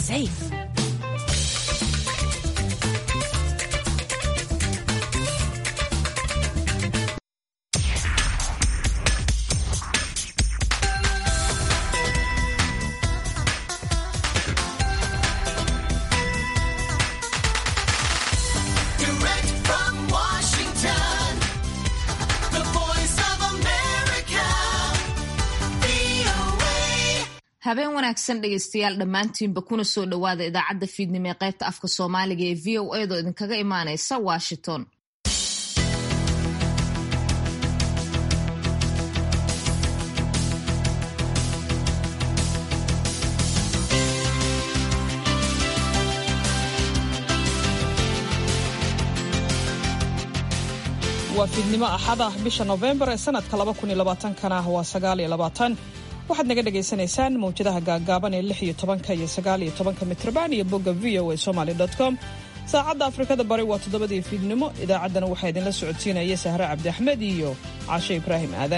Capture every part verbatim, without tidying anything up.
safe. habeen wanaagsan dhegaystayaal dhammaantiinba kuna soo dhowaada idaacadda fiidnimo ee qaybta afka soomaaliga ee v o a doo idinkaga imaanaysa washington. waa fiidnimo axad ah bisha November ee sanadka laba kun iyo labaatan kana waa sagaal iyo labaatan. waxaad naga dhageysanaysaan mawjadaha gaagaaban ee lix iyo tobanka iyo sagaal iyo tobanka mitrban iyo bogga v o a somali dot com. saacadda afrikada bari waa toddobadii fiidnimo. idaacaddana waxaa idinla socodsiinaya Sahre Cabdi Axmed iyo Caashe Ibraahim Aadan.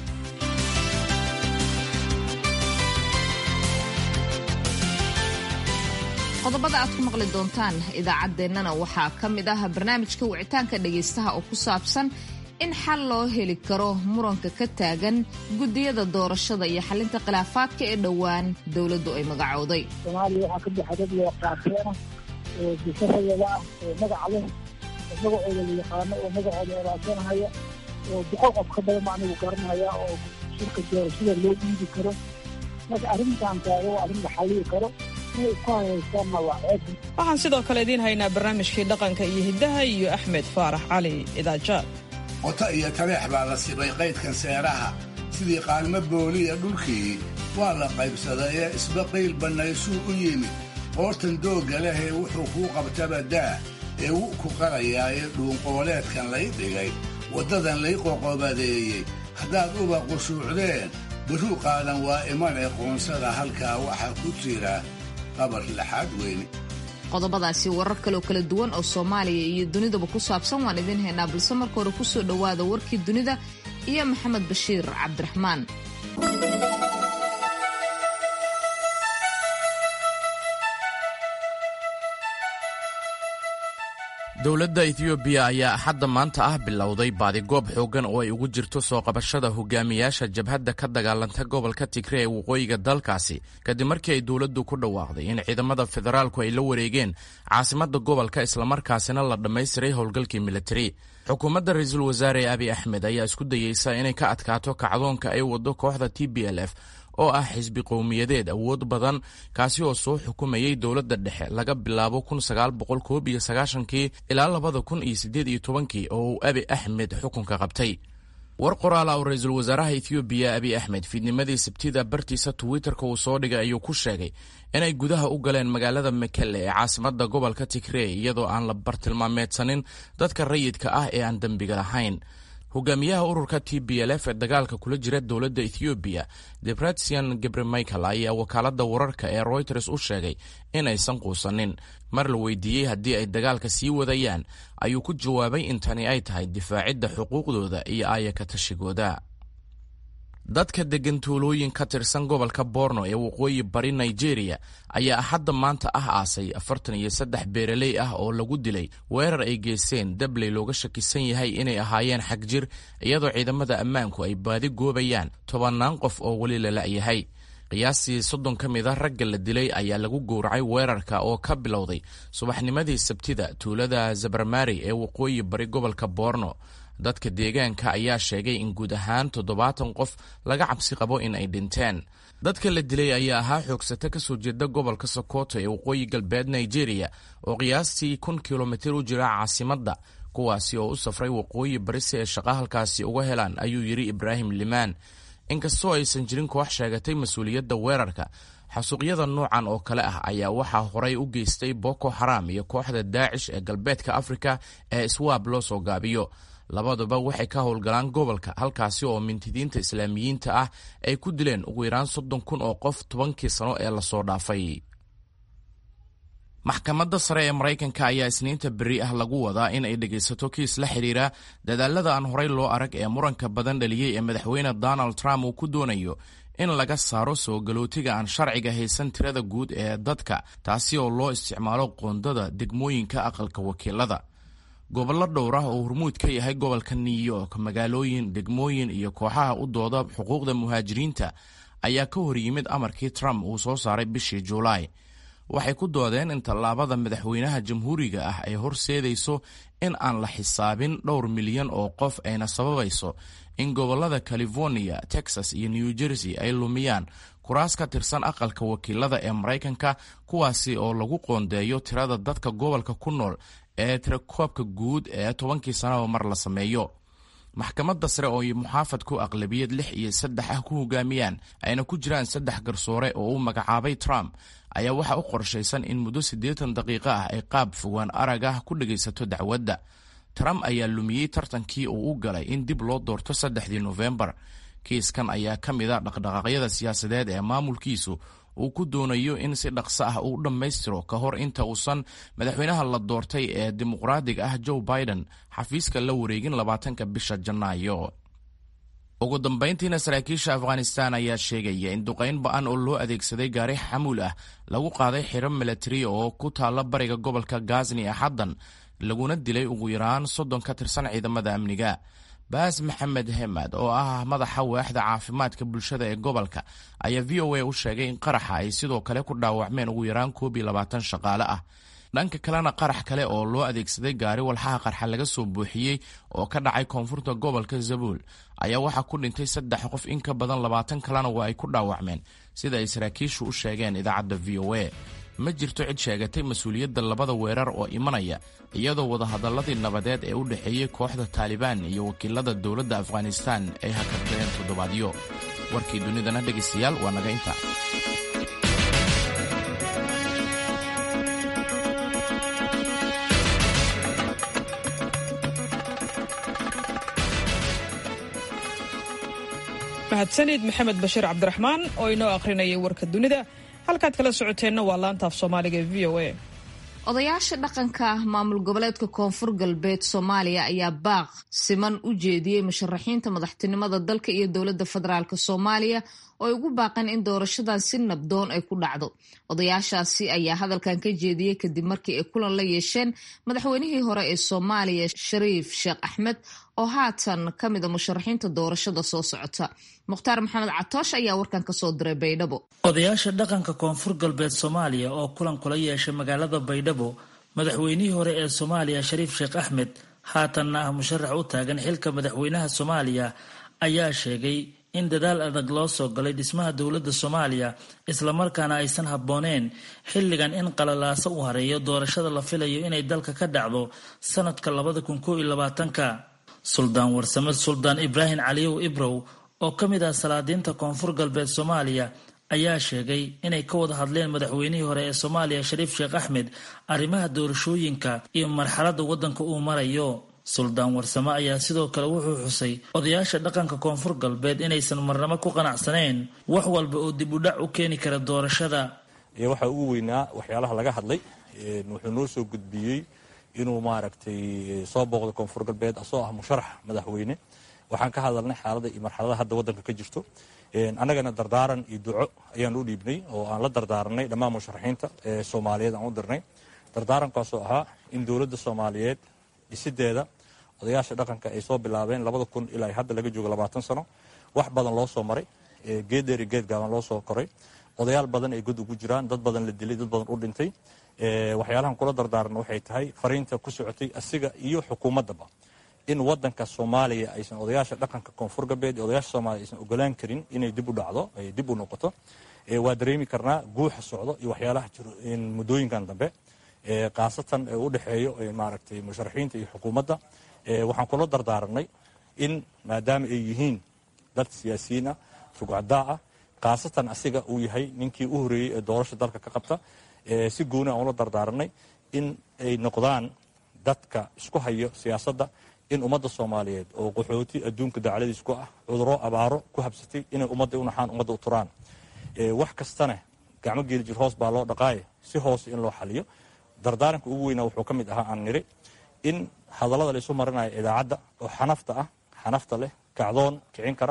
qodobada aad ku maqli doontaan idaacaddeenana waxaa ka mid ah barnaamijka wicitaanka dhegaystaha oo ku saabsan in xal loo heli karo muranka ka taagan guddiyada doorashada iyo xalinta khilaafaadka ee dhowaan dowladdu ay magacooday. Soomaaliya waxaa ka buuxa dad loo qaateena oo bulshadayada ah oo magac leh oo magacooda la yaqaano oo magacooda eraasanahaya oo boqol qof ka badan anigu garanaya oo shirka doorashada loo dhiibi karo. marka arrintan taago waa arrin la xallin karo. waxaan sidoo kale idiin haynaa barnaamijkii dhaqanka iyo hiddaha iyo Axmed Faarax Cali Idaajaad. qoto iyo taleex baa la sibay qaydkan seeraha sidii qaalmo booliya dhulkii waa la qaybsaday ee isbaqiil bannaysuu u yimid qoortan doogga leh ee wuxuu kuu qabtaba daa ee wuu ku qarayaaye dhuunqooleedkan lay dhigay waddadan lay qoqobadeeyey haddaad uba qushuucdeen baruu qaadan waa iman ee qoonsada halkaa waxaa ku jira qabar laxaad weyne. qodobadaasi warar kaleoo kala duwan oo Soomaaliya iyo dunidaba ku saabsan waan idin haynaa, balse marka hore ku soo dhowaada warkii dunida iyo Maxamed Bashiir Cabdiraxmaan. dowladda Ethiopia ayaa axadda maanta ah bilowday baadigoob xooggan oo ay ugu jirto soo qabashada hogaamiyaasha jabhadda ka dagaalanta gobolka Tigray ee waqooyiga dalkaasi kadib markii ay dowladdu ku dhawaaqday in ciidamada federaalku ay la wareegeen caasimadda gobolka islamarkaasina la dhammaystiray howlgalkii militari. xukuumadda ra-iisul wasaare Abiy Ahmed ayaa isku dayeysa inay ka adkaato kacdoonka ay waddo kooxda T B L F oo ah xisbi qowmiyadeed awood badan kaasi oo soo xukumayay dowladda dhexe laga bilaabo kun sagaal boqol koob iyo sagaashankii ilaa labada kun iyo siddeed iyo tobankii oo uu Abiy Ahmed xukunka qabtay. war qoraal ah oo ra-iisul wasaaraha Ethiopia Abiy Ahmed fiidnimadii Sabtida bartiisa Twitterka uu soo dhigay ayuu ku sheegay inay gudaha u galeen magaalada Mekelle ee caasimadda gobolka Tigray iyadoo aan la bartilmaameedsanin dadka rayidka ah ee aan dembiga lahayn. hogaamiyaha ururka T B L F ee dagaalka kula jira dowladda Ethiopia Debretsion Gebremichael ayaa wakaaladda wararka ee Reuters u sheegay inaysan quusanin. mar la weydiiyey haddii ay dagaalka sii wadayaan ayuu ku jawaabay in tani ay tahay difaacidda xuquuqdooda iyo aayaka tashigooda. dadka degan tuulooyin ka tirsan gobolka Borno ee waqooyi bari Nigeria ayaa axadda maanta ah aasay afartan iyo saddex beeraley ah oo lagu dilay weerar ay geysteen dabley looga shakisan yahay inay ahaayeen xagjir iyadoo ciidamada ammaanku ay baadi goobayaan tobannaan qof oo weli la la'yahay. qiyaastii soddon ka mid a ragga la dilay ayaa lagu gowracay weerarka oo ka bilowday subaxnimadii Sabtida tuulada Zabarmari ee waqooyi bari gobolka Borno. dadka deegaanka ayaa sheegay in guud ahaan toddobaatan qof laga cabsi qabo in ay dhinteen. dadka la dilay ayaa ahaa xoogsata ka soo jeeda gobolka Sokoto ee waqooyi galbeed Nigeria oo qiyaastii kun kilomitir u jira caasimadda, kuwaasi oo u safray waqooyi bari si ay shaqo halkaasi uga helaan, ayuu yidhi Ibraahim Limaan. inkastoo aysan jirin koox sheegatay mas-uuliyadda weerarka, xasuuqyada noocan oo kale ah ayaa waxaa horay u geystay Boko Haram iyo kooxda Daacish ee galbeedka Afrika ee Iswaab loo soo gaabiyo. labaduba waxay ka howlgalaan gobolka halkaasi oo mintidiinta islaamiyiinta ah ay ku dileen ugu yaraan soddon kun oo qof tobankii sano ee lasoo dhaafay. maxkamadda sare ee Maraykanka ayaa Isniinta berri ah lagu wadaa in ay dhegaysato kiis la xiriira dadaalada aan horay loo arag ee muranka badan dhaliyey ee madaxweyne Donald Trump uu ku doonayo in laga saaro soo galootiga aan sharciga haysan tirada guud ee dadka, taasi oo loo isticmaalo qoondada degmooyinka aqalka wakiilada. gobollo dhowr ah oo hormuud ka yahay gobolka New York, magaalooyin, degmooyin iyo kooxaha u dooda xuquuqda muhaajiriinta ayaa ka hor yimid amarkii Trump uu soo saaray bishii Juulaay. waxay ku doodeen in tallaabada madaxweynaha jamhuuriga ah ay horseedayso in aan la xisaabin dhowr milyan oo qof, ayna sababayso in gobollada California, Texas iyo New Jersey ay lumiyaan kuraas ka tirsan aqalka wakiilada ee Maraykanka, kuwaasi oo lagu qoondeeyo tirada dadka gobolka ku nool ee tirakoobka guud ee tobankii sano mar la sameeyo. maxkamadda sare oo muxaafadku aqlabiyad lix iyo saddex ah ku hogaamiyaan, ayna ku jiraan saddex garsoore oo uu magacaabay Trump, ayaa waxa u qorshaysan in muddo siddeetan daqiiqo ah ay qaab fogaan arag ah ku dhagaysato dacwadda. Trump ayaa lumiyey tartankii uu u galay in dib loo doorto saddexdii Noofembar. kiiskan ayaa ka mid a dhaqdhaqaaqyada siyaasadeed ee maamulkiisu uu ku doonayo in si dhaqso ah uu dhammaystiro ka hor inta uusan madaxweynaha la doortay ee dimuqraadiga ah Joe Biden xafiiska la wareegin labaatanka bisha Janaayo. ugu dambayntiina saraakiisha Afghanistan ayaa sheegaya in duqayn ba'an oo loo adeegsaday gaari xamuul ah lagu qaaday xiro milatari oo ku taala bariga gobolka Ghazni Axaddan, laguna dilay ugu yaraan soddon ka tirsan ciidamada amniga. baas maxamed hemad oo ah madaxa waaxda caafimaadka bulshada ee gobolka ayaa V O A u sheegay in qaraxa ay sidoo kale ku dhaawacmeen ugu yaraan koob iyo labaatan shaqaale ah. dhanka kalena qarax kale oo loo adeegsaday gaari walxaha qarxa laga soo buuxiyey oo ka dhacay koonfurta gobolka Zabul ayaa waxaa ku dhintay saddex qof, in ka badan labaatan kalena waa ay ku dhaawacmeen, sida ay saraakiishu u sheegeen idaacadda V O A. ma jirto cid sheegatay mas-uuliyadda labada weerar oo imanaya iyadoo wadahadalladii nabadeed ee u dhexeeyey kooxda Taalibaan iyo wakiilada dowladda Afghanistan ay hakadeen toddobaadyo. warkii dunidana dhegaystayaal waa naga inta. mahadsanid maxamed bashiir cabdiraxmaan oo inoo akhrinayay warka dunida. halkaad kala socoteenna waa laanta af soomaaliga ee V O A. odayaasha dhaqanka maamul goboleedka koonfur galbeed Soomaaliya ayaa baaq siman u jeediyey musharaxiinta madaxtinimada dalka iyo dowladda federaalk Soomaaliya oo ay ugu baaqeen in doorashadan si nabdoon ay ku dhacdo. odayaashaasi ayaa hadalkan ka jeediyey kadib markii ay kulan la yeesheen madaxweynihii hore ee Soomaaliya Shariif Sheekh Axmed oo haatan ka mid ah musharaxiinta doorashada soo socota. mukhtaar maxamed catoosh ayaa warkan ka soo diray Baydhabo. odayaasha dhaqanka koonfur galbeed Soomaaliya oo kulan kula yeeshay magaalada Baydhabo madaxweynihii hore ee Soomaaliya Shariif Sheekh Axmed, haatanna ah musharax u taagan xilka madaxweynaha Soomaaliya, ayaa sheegay in dadaal adag loo soo galay dhismaha dowladda Soomaaliya, isla markaana aysan habbooneen xilligan in qalalaaso u hareeyo doorashada la filayo inay dalka ka dhacdo sanadka labada kun kow iyo labaatanka. Suldaan Warsame Suldaan Ibraahim Caliyow Ibrow oo ka mid ah salaadiinta koonfur galbeed Soomaaliya ayaa sheegay inay ka wada hadleen madaxweynihii hore ee Soomaaliya Shariif Sheekh Axmed arrimaha doorashooyinka iyo marxaladda waddanka uu marayo. Suldaan Warsame ayaa sidoo kale wuxuu xusay odayaasha dhaqanka koonfur galbeed inaysan marnamo ku qanacsaneen wax walba oo dib u dhac u keeni kara doorashada. waxa ugu weynaa waxyaalaha laga hadlay wuxuu noo soo gudbiyey inuu maaragtay soo booqdo koonfur galbeed asoo ah musharax madaxweyne. waxaan ka hadalnay xaaladda iyo marxaladaha hadda waddanka ka jirto. annagana dardaaran iyo duco ayaan u dhiibnay oo aan la dardaaranay dhammaan musharaxiinta ee Soomaaliyeed aan u dirnay. dardaarankaasoo ahaa in dowladda Soomaaliyeed dhisideeda odayaasha dhaqanka ay soo bilaabeen labada kun ilaa hadda laga joogo labaatan sano. wax badan loo soo maray, geed dheer iyo geed gaaban loo soo koray, odayaal badan ay god ugu jiraan, dad badan la dilay, dad badan u dhintay. waxyaalahan kula dardaaran waxay tahay fariinta ku socotay asiga iyo xukuumaddaba in waddanka Soomaaliya aysan odayaasha dhaqanka koonfur galbeed iyo odayaasha Soomaaliya aysan ogolaan karin inay dib u dhacdo, ay dib u noqoto. waa dareemi karnaa guuxa socdo iyo waxyaalaha jiro in muddooyinkan dambe khaasatan u dhexeeyo maaragtay musharaxiinta iyo xukuumadda. waxaan kula dardaaranay in maadaama ay yihiin dad siyaasiyiin ah, rugcadaa ah, khaasatan asiga uu yahay ninkii u horeeyey ee doorasha dalka ka qabta, si gooni aan ula dardaaranay in ay noqdaan dadka isku hayo siyaasadda, in ummadda Soomaaliyeed oo qaxooti adduunka dacaladiis ku ah, cudurro abaaro ku habsatay, inay ummadda u naxaan, ummadda u turaan. wax kastana gacmo geeli jir hoos baa loo dhaqaayo, si hoose in loo xaliyo. dardaaranka ugu weynaa wuxuu ka mid ahaa aan niri in hadallada laysu marinayo idaacadda oo xanafta ah, xanafta leh, kacdoon kicin kara,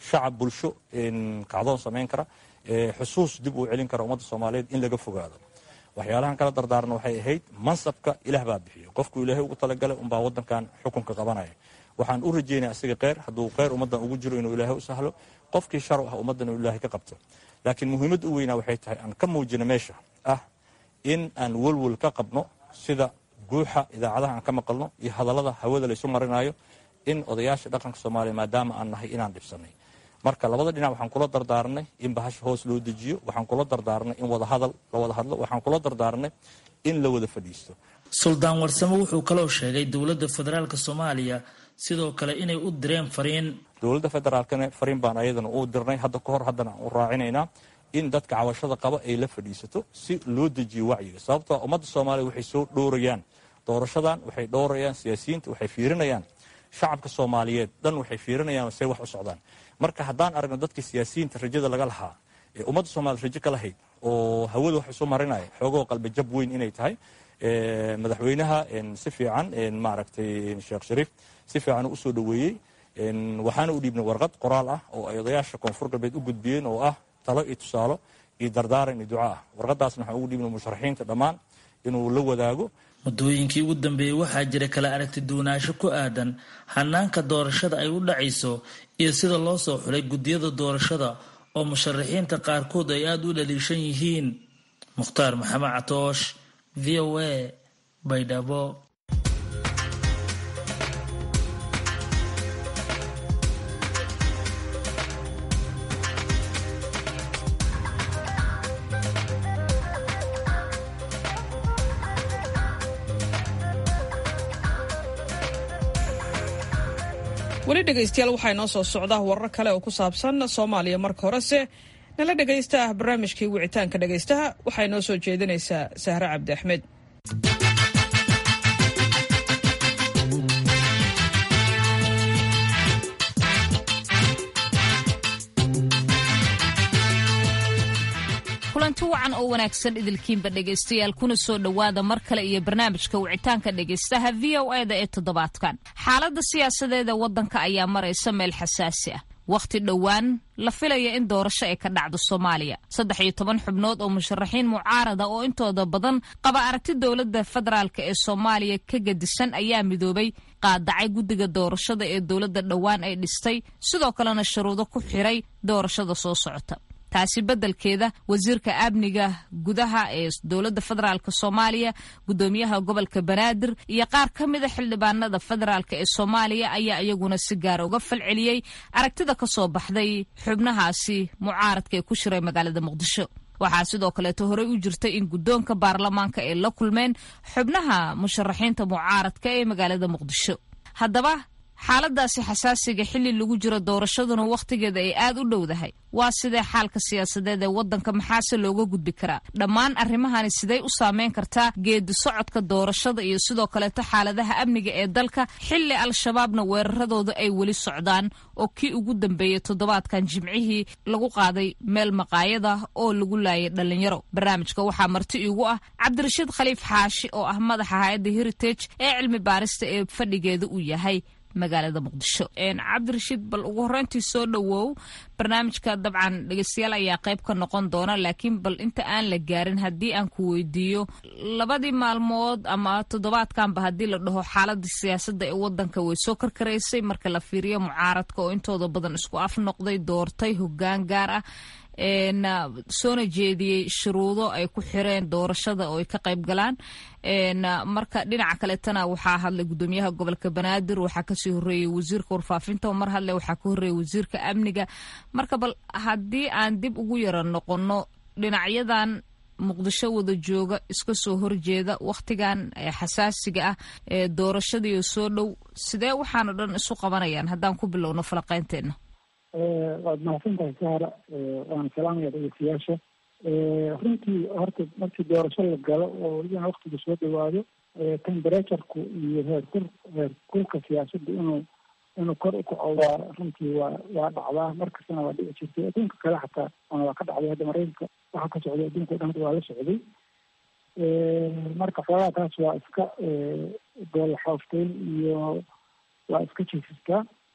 shacab bulsho kacdoon samayn kara xusuus dib uu celin kara ummadda soomaaliyeed in laga fogaado. waxyaalahan kala dardaarna waxay ahayd mansabka ilaah baa bixiyo, qofku ilaahay ugu talagalay unbaa waddankan xukunka qabanaya. waxaan u rajeynaya asiga kheyr, hadduu kheyr ummaddan ugu jiro inuu ilaahay u sahlo, qofkii shar ah ummaddan inuu ilaahay ka qabto. laakiin muhiimadda u weynaa waxay tahay aan ka muujino meesha ah in aan welwel ka qabno sida guuxa idaacadaha aan ka maqalno iyo hadallada hawada laysu marinayo in odayaasha dhaqanka soomaaliya maadaama aan nahay inaan dhibsanay. marka labada dhinac waxaan kula dardaaranay in bahasha hoos loo dejiyo, waxaan kula dardaaranay in wadahadal la wada hadlo, waxaan kula dardaaranay in la wada fadhiisto. suldaan warsamo wuxuu kaloo sheegay dowladda federaalka soomaaliya sidoo kale inay u direen fariin. dowladda federaalkana fariin baan ayadana u dirnay hadda ka hor, haddana u raacinaynaa in dadka cawashada qaba ay la fadhiisato si loo dejiyo wacyiga. sababtoo ummadda soomaaliya waxay soo dhowrayaan doorashadan, waxay dhowrayaan siyaasiyiinta, waxay fiirinayaan shacabka soomaaliyeed dhan, waxay fiirinayaan say wax u socdaan. marka haddaan aragno dadkii siyaasiyiinta rajada laga lahaa ee ummadda soomaliya rajo ka lahayd oo hawada wax isu marinaya xoogoo qalbi jab weyn inay tahay, madaxweynaha si fiican maaragtay sheekh shariif si fiican u soo dhoweeyey. waxaana u dhiibnay warqad qoraal ah oo ay odayaasha koonfur galbeed u gudbiyeen oo ah talo iyo tusaalo iyo dardaaran iyo duca ah. warqadaasna waxaan ugu dhiibnay musharaxiinta dhammaan inuu la wadaago. muddooyinkii ugu dambeeyey waxaa jira kala aragti duwanaansho ku aadan hanaanka doorashada ay u dhacayso iyo sida loo soo xulay guddiyada doorashada oo musharaxiinta qaarkood ay aada u dhaliishan yihiin. mukhtaar maxamed catoosh, v o a, baydhabo. weli dhegaystayaal waxaa inoo soo socda warar kale oo ku saabsan soomaaliya. marka horese nala dhegaysta ah barnaamijkii wicitaanka dhegaystaha waxaa inoo soo jeedinaysaa sahre cabdi axmed. kulanti wacan oo wanaagsan idilkiinba dhegaystayaal, kuna soo dhowaada mar kale iyo barnaamijka wicitaanka dhegaystaha v o a da ee toddobaadkan. xaaladda siyaasadeeda waddanka ayaa maraysa meel xasaasi ah. wakhti dhowaan la filaya in doorasho ay ka dhacdo Soomaaliya. saddex iyo toban xubnood oo musharaxiin mucaarada oo intooda badan qaba aragti dowladda federaalka ee Soomaaliya ka gadisan ayaa midoobay qaadacay guddiga doorashada ee dowladda dhowaan ay dhistay, sidoo kalena shuruudo ku xiray doorashada soo socota. taasi beddelkeeda wasiirka amniga gudaha ee dowladda federaalka Soomaaliya, gudoomiyaha gobolka Banaadir iyo qaar ka mid ah xildhibaanada federaalka ee Soomaaliya ayaa iyaguna si gaar uga falceliyay aragtida ka soo baxday xubnahaasi mucaaradka ee ku shiray magaalada Muqdisho. waxaa sidoo kaleeto horey u jirtay in guddoonka baarlamaanka ay la kulmeen xubnaha musharaxiinta mucaaradka ee magaalada Muqdisho. haddaba xaaladaasi xasaasiga xilli lagu jiro doorashaduna wakhtigeeda ay aad u dhowdahay, waa sidee xaalka siyaasadeed ee waddanka, maxaase looga gudbi karaa? dhammaan arrimahani sidee u saameyn kartaa geedi socodka doorashada iyo sidoo kaleeto xaaladaha amniga ee dalka xilli al-shabaabna weeraradooda ay weli socdaan oo kii ugu dambeeyey toddobaadkan jimcihii lagu qaaday meel maqaayada oo lagu laayay dhallinyaro. barnaamijka waxaa marti iigu ah cabdirashiid khaliif xaashi oo ah madaxa hay-adda heritage ee cilmi baarista ee fadhigeeda uu yahay magaalada Muqdisho. cabdirashiid, bal ugu horreyntii soo dhowow. barnaamijka dabcan dhegeystayaal ayaa qayb ka noqon doona, laakiin bal inta aan la gaarin haddii aan ku weydiiyo labadii maalmood ama toddobaadkanba haddii la dhaho xaaladda siyaasadda ee waddanka way soo karkaraysay marka la fiiriyo mucaaradka oo intooda badan isku af noqday, doortay hoggaan gaar ah, soona jeediyey shuruudo ay ku xireen doorashada oo ay ka qayb galaan. marka dhinaca kaletana waxaa hadlay gudoomiyaha gobolka Banaadir, waxaa kasii horeeyey wasiirka warfaafinta oo mar hadle waxaa ka horeeyey wasiirka amniga. marka bal haddii aan dib ugu yara noqono dhinacyadan Muqdisho wada jooga iska soo horjeeda wakhtigan xasaasiga ah ee doorashadii soo dhow, sidee waxaana dhan isu qabanayaan? haddaan ku bilowno falaqaynteena. waad mahadsantahay sahra, waana salaamaya dhegeystayaasha. runtii horta markii doorasho la galo oo weliba waktiga soo dhawaado, temperatureku iyo heerkul heerkulka siyaasadda inuu inuu kor ukaco waa runtii waa waa dhacdaa, markastana waa dhici jirtay. adduunka kale xataa ana waa ka dhacday. hadda maraykanka waxaa ka socday adduunka o dhan hadda waa la socday. marka xoogaa taas waa iska doolaxoofteyn iyo waa iska jiifistaa.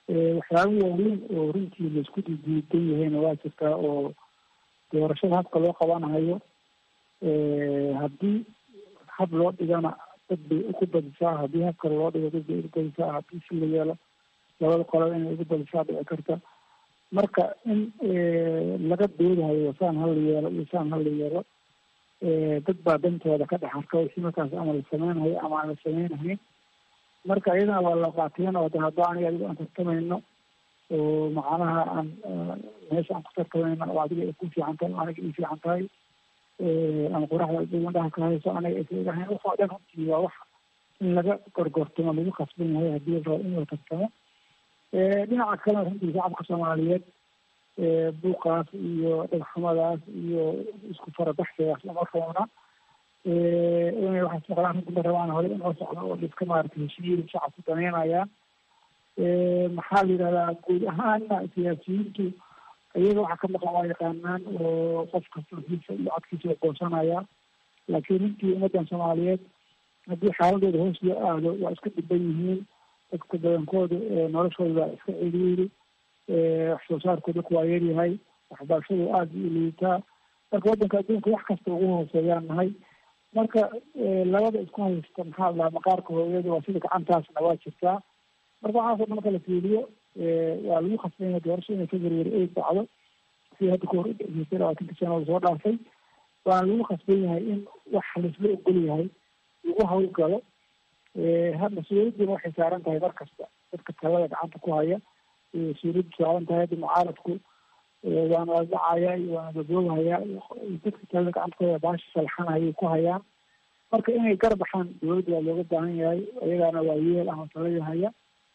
waxyaaba waaweyn oo runtii laisku diidan yahayna waa jirtaa oo doorashada habka loo qabanahayo haddii hab loo dhigana dad bay ugu badisaa, haddii hab kale loo dhigo dad bay ugu badisaa, haddii si la yeelo labada qolaba inay ugu badisaa dhici karta. marka in laga doodahayo saan hala yeelo iyo saan hala yeelo dad baa dantooda ka dhex arka wixii markaas ama la sameynhayo ama aan la sameynahayn. marka iyadana waa la qaateen oo hadda aniga adiga aan tartamayno oo macnaha aan meesha aan ku tartamayno oo adiga ay ku fiican tahay aniga ii fiican tahay ama qoraxda indhaha ka hayso aniga aysan waxoo dhan runtii waa wax in laga gorgortamo lagu khasban yahay haddii la rabo in la tartamo. dhinaca kalena runtii shacabka soomaaliyeed buuqaas iyo dhagxumadaas iyo isku farabaxsigaas lama rabona inay waxaas maqlaan runtii ma rabaan hore in loo socdo oo liska maaragtay heshiiyada shacabku daneynayaan. maxaa la yidhahdaa guud ahaana siyaasiyiintu iyaga waxaa ka maqan waa yaqaanaan oo qof kasta hiisa iyo codkiisa la goosanaya, laakiin runtii ummaddan soomaaliyeed haddii xaaladooda hoos loo aado waa iska dhiban yihiin. dadka badankooda noloshooda waa iska ciriiri, wax soo saarkooda ku waa yaryahay, waxbarashadu aada u liitaa. marka waddanka adduunka wax kasta ugu hooseeyaan nahay. marka labada isku haysta maxaa la dhahaa maqaarka hooyada waa sida gacantaasna waa jirtaa. marka waxaasoo dhan marka la fiiriyo waa lagu khasban yahay doorasho inay ka werweri ay dhacdo si hadda kahor udhexeysay labaatanka sano lasoo dhaafay. waana lagu khasban yahay in wax laisla ogol yahay lagu hawlgalo. mas-uuliyadduna waxay saaran tahay mar kasta dadka talada gacanta ku haya mas-uuliyaddu saaran tahay. hadda mucaaradku waana la dhacaya iyo waana daboobahaya dadka talada gacanta ku haya baasha salxanayay ku hayaan. marka inay gar baxaan dowladda waa looga baahan yahay, iyagaana waa yeel ama talada haya.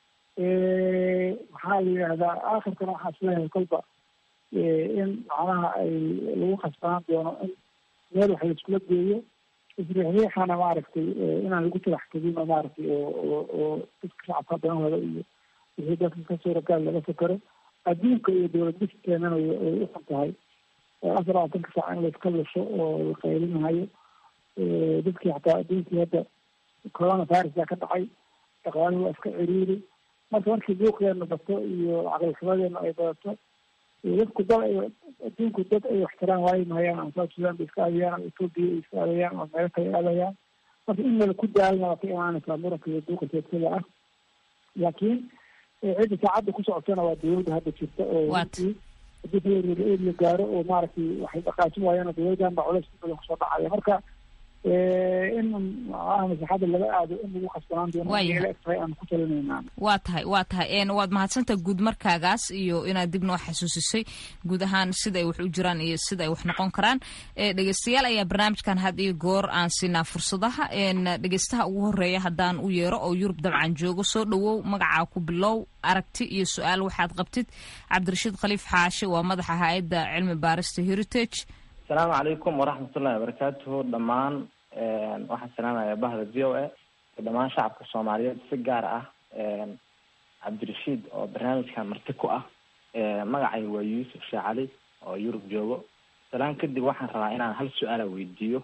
maxaa la yidhahdaa aakhirkana waxaa isleeyahay kolba in macnaha ay lagu khasbanaan doono in meel wax la iskula geeyo isriixriixana maaragtay inaan lagu talax tegin oo maaragtay oo oo dadka shacabka danahooda iyo wixii dadka ka suuragaal laga fakero. adduunka iyo dowlad disteenana ay uxun tahay afar labaatanka saac in layska lusho oo la qaylinahayo. dadkii xataa adduunkii hadda corona virusa ka dhacay, dhaqaaluhu waa iska ciriiri. marka markii buuqdeena bato iyo caqli xumadeena ay badato dadku dad ay adduunku dad ay waxtiraan waayi mahayaan ama south sudan bay iska aadayaan ama ethoopia ay iska aadayaan ama meelo kale aadayaan. marka in mala ku daalna waa ka imaanaysaa muranka iyo buuqa seedkada ah. laakiin cidda saacadda ku socotana waa dowladda hadda jirta oo haddii eed la gaaro oo maaragtay waxay dhaqaajin waayaan dowladdan baa culays badan kusoo dhacaya. marka in maaha masaxada laga aado in lagu khasbanaan doono tahay aan ku talinayna. waa tahay waa tahay waad mahadsantaha guud markaagaas iyo inaad dib noo xasuusisay guud ahaan sida ay wax u jiraan iyo sida ay wax noqon karaan. dhegeystayaal ayaa barnaamijkan had iyo goor aan siinaa fursadaha. dhegeystaha ugu horeeya haddaan u yeero oo Yurub dabcan joogo, soo dhawow, magacaa ku bilow, aragti iyo su-aal waxaad qabtid. cabdirashiid khaliif xaashe waa madaxa hay-adda cilmi baarista heritage. asalaamu calaykum waraxmatullahi wabarakaatuhu. dhammaan waxaan salaamayaa bahda v o a dhammaan shacabka soomaaliyeed si gaar ah cabdirashiid oo barnaamijkan marti ku ah. magacay waa yuusuf sheekh cali oo yurub joogo. salaan kadib waxaan rabaa inaan hal su-aala weydiiyo